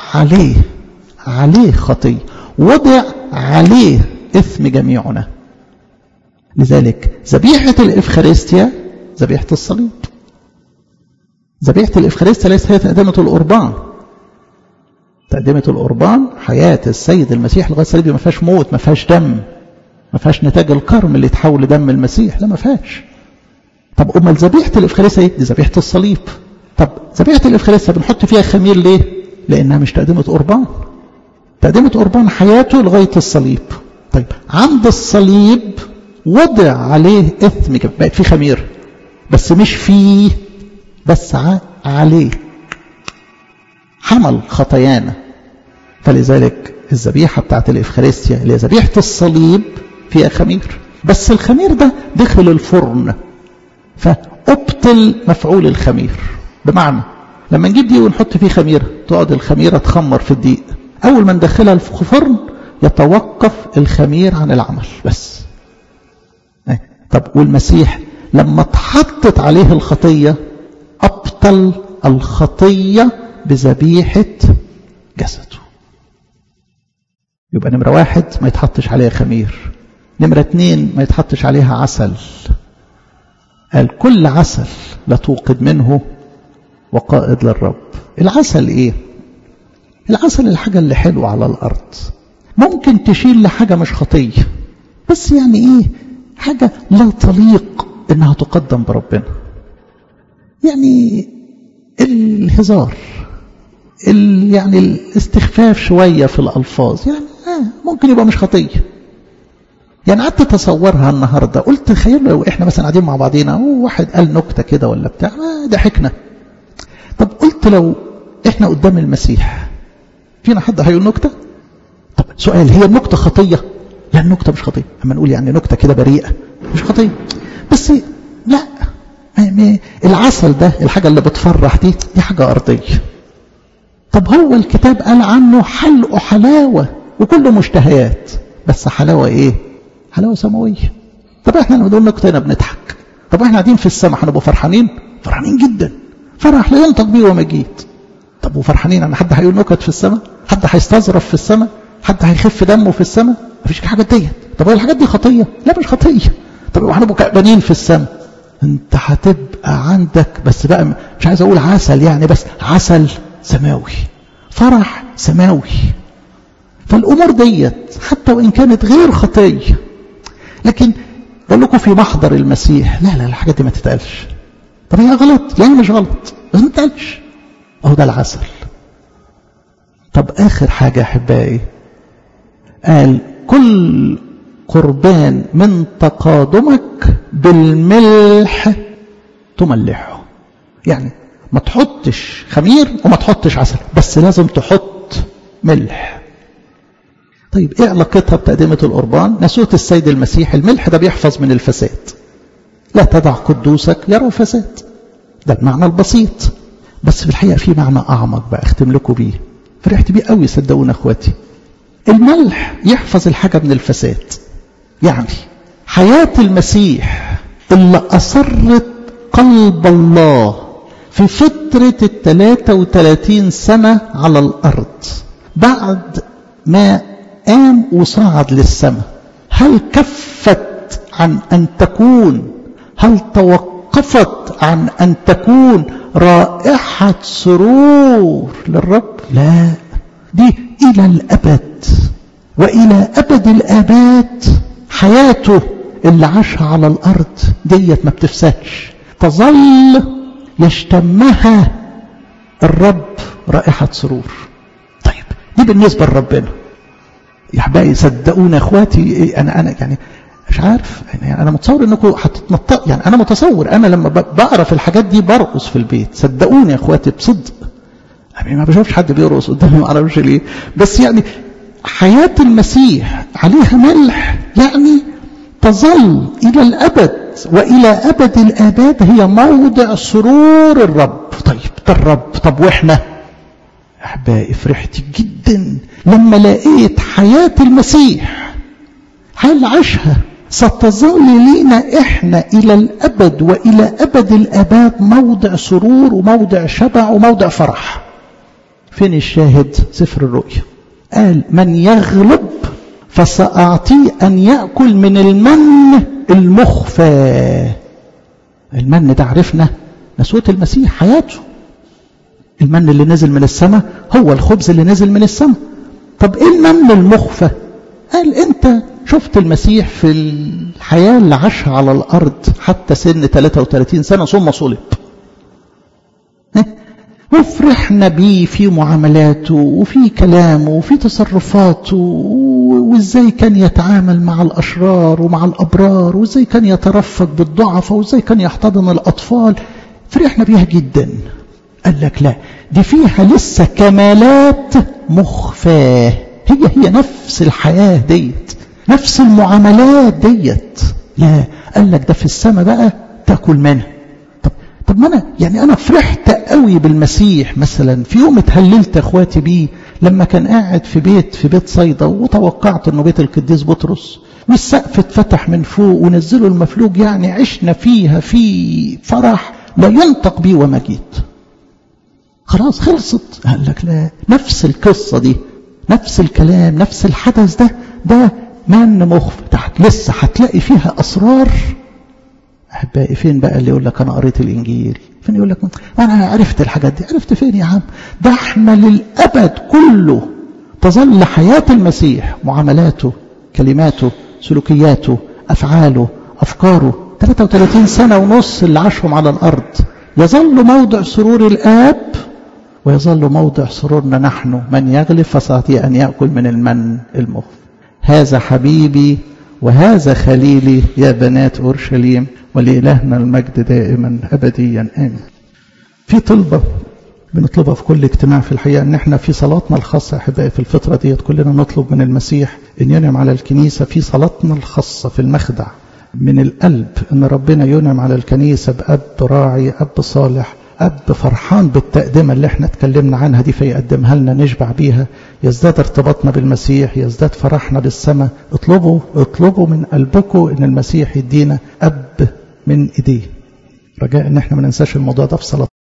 A: عليه خطية، وضع عليه إثم جميعنا. لذلك ذبيحة الإفخارستيا ذبيحة الصليب. ذبيحة الإفخارستيا ليست هي تقدمة القربان. تقدمة القربان حياة السيد المسيح لغاية الصليب، ما فيهاش موت، ما فيهاش دم، ما فيهاش نتاج الكرم اللي يتحول لدم المسيح، لا ما فيهاش. طب أمال ذبيحة الإفخارستيا دي ذبيحة الصليب. طب ذبيحة الإفخارستيا بنحط فيها خمير ليه؟ لأنها مش تقدمة قربان. تقدمة قربان حياته لغاية الصليب. طيب عند الصليب وضع عليه إثم، بقت فيه خمير، بس مش فيه، بس عليه حمل خطايانا. فلذلك الذبيحة بتاعت الإفخارستيا اللي هي ذبيحة الصليب فيها خمير، بس الخمير ده دخل الفرن فأبطل مفعول الخمير. بمعنى لما نجيب دي ونحط فيه خميرة، تقعد الخميرة تخمر في الدقيق، أول ما ندخلها الفرن يتوقف الخمير عن العمل بس. طب والمسيح لما اتحطت عليه الخطية أبطل الخطية بذبيحة جسده. يبقى نمرة 1 ما يتحطش عليها خمير، نمرة 2 ما يتحطش عليها عسل. قال كل عسل لا توقد منه وقائد للرب. العسل ايه؟ العسل الحاجة اللي حلوة على الأرض، ممكن تشيل لحاجة مش خطية، بس يعني ايه؟ حاجة لا تليق انها تقدم بربنا. يعني الهزار، يعني الاستخفاف شوية في الألفاظ، يعني ممكن يبقى مش خطية. يعني قعدت تصورها النهاردة، قلت تخيل لو احنا مثلا قاعدين مع بعضينا وواحد قال نكتة كده ولا بتاع، ضحكنا. طب قلت لو احنا قدام المسيح فينا حد هيقول نكتة؟ طب سؤال، هي النكتة خطية؟ لا النكتة مش خطية. اما نقول يعني نكتة كده بريئة مش خطية، بس لا، العسل ده الحاجة اللي بتفرح دي حاجة أرضية. طب هو الكتاب قال عنه حلق حلاوة وكله مشتهيات، بس حلاوة ايه؟ حلاوة سماوية. طب احنا لما نقول نكتة هنا بنضحك، طب احنا قاعدين في السماء هنبقى فرحانين جدا، فرح لا ينطق بيه ومجيد. طب وفرحانين ان حد هيقول نكت في السماء؟ حد هيستظرف في السماء؟ حد هيخف دمه في السماء؟ مفيش حاجة دي. طب هي الحاجات دي خطية؟ لا مش خطية. طب هنبقى كأبانين في السماء؟ انت هتبقى عندك بس بقى مش عايز اقول عسل يعني، بس عسل سماوي، فرح سماوي. فالامور ديت حتى وان كانت غير خطيه، لكن بقول لكم في محضر المسيح لا الحاجات دي ما تتقالش. طب هي غلط؟ يعني مش غلط بس ما تتقالش. اهو ده العسل. طب اخر حاجه يا احبائي، قال كل قربان من تقادمك بالملح تملحه. يعني ما تحطش خمير وما تحطش عسل، بس لازم تحط ملح. طيب ايه علاقتها بتقدمة القربان؟ ناسوت السيد المسيح الملح ده بيحفظ من الفساد. لا تدع قدوسك يروا فساد، ده المعنى البسيط. بس في الحقيقة في معنى أعمق بقى أختم لكم بيه، فرحت بيه قوي صدقونا أخواتي. الملح يحفظ الحاجة من الفساد. يعني حياة المسيح اللي أصرت قلب الله في فترة 33 سنة على الأرض بعد ما قام وصعد للسماء، هل كفت عن أن تكون، هل توقفت عن أن تكون رائحة سرور للرب؟ لا، دي إلى الأبد وإلى أبد الآباد. حياته اللي عاشها على الأرض ديت ما بتفسدش، تظل يشتمها الرب رائحة سرور. طيب دي بالنسبة لربنا يا حبايبي. صدقونا اخواتي، انا يعني مش عارف، يعني انا متصور انكم هتتنطق، يعني انا متصور انا لما بعرف الحاجات دي برقص في البيت. صدقوني يا اخواتي بصدق، يعني ما بشوفش حد بيرقص قدامي، ما اعرفش ليه، بس يعني حياة المسيح عليها ملح، يعني تظل إلى الأبد وإلى أبد الآباد هي موضع سرور الرب. طيب ده الرب، طب وإحنا أحبائي فرحت جدا لما لقيت حياة المسيح هل عاشها ستظل لنا إحنا إلى الأبد وإلى أبد الآباد موضع سرور وموضع شبع وموضع فرح. فين الشاهد؟ سفر الرؤيا قال من يغلب فسأعطيه أن يأكل من المن المخفى. المن ده عرفنا نسوة المسيح حياته، المن اللي نزل من السماء هو الخبز اللي نزل من السماء. طب ايه المن المخفى؟ قال انت شفت المسيح في الحياة اللي عاشها على الأرض حتى سن 33 سنة ثم صلب، وفرحنا بيه في معاملاته وفي كلامه وفي تصرفاته، وازاي كان يتعامل مع الأشرار ومع الأبرار، وازاي كان يترفق بالضعفاء، وازاي كان يحتضن الأطفال. فرحنا بيها جدا. قال لك لا، دي فيها لسه كمالات مخفاة، هي نفس الحياة ديت، نفس المعاملات ديت. لا، قال لك ده في السماء بقى تأكل منها. طب ما انا يعني انا فرحت قوي بالمسيح مثلا في يوم اتهللت اخواتي بيه لما كان قاعد في بيت صيدا، وتوقعت انه بيت القديس بطرس، والسقف اتفتح من فوق ونزلوا المفلوج، يعني عشنا فيها في فرح لا ينطق بيه وما جيت. خلاص خلصت. قال لك لا، نفس القصة دي، نفس الكلام، نفس الحدث ده من مخفى تحت، لسه هتلاقي فيها أسرار. أحبائي فين بقى اللي يقول لك أنا قريت الإنجيل؟ فين يقول لك أنا عرفت الحاجات دي؟ عرفت فين يا عم؟ ده احنا للأبد كله تظل حياة المسيح، معاملاته، كلماته، سلوكياته، أفعاله، أفكاره، 33 سنة ونص اللي عاشهم على الأرض يظل موضع سرور الآب ويظل موضع سرورنا نحن. من يغلب فسأعطيه أن يأكل من المن المخفى. هذا حبيبي وهذا خليلي يا بنات أورشليم، ولإلهنا المجد دائما أبديا آمين. في طلبة بنطلبها في كل اجتماع في الحقيقة، ان احنا في صلاتنا الخاصة احبائي في الفترة ديت كلنا نطلب من المسيح ان ينعم على الكنيسة في صلاتنا الخاصة في المخدع من القلب، ان ربنا ينعم على الكنيسة بأب راعي، أب صالح، أب فرحان بالتقدمة اللي احنا اتكلمنا عنها دي فيقدمها لنا نشبع بيها، يزداد ارتباطنا بالمسيح، يزداد فرحنا بالسماء. اطلبوا من قلبكم ان المسيح يدينا أب من ايديه. رجاء ان احنا ما ننساش الموضوع ده في صلاة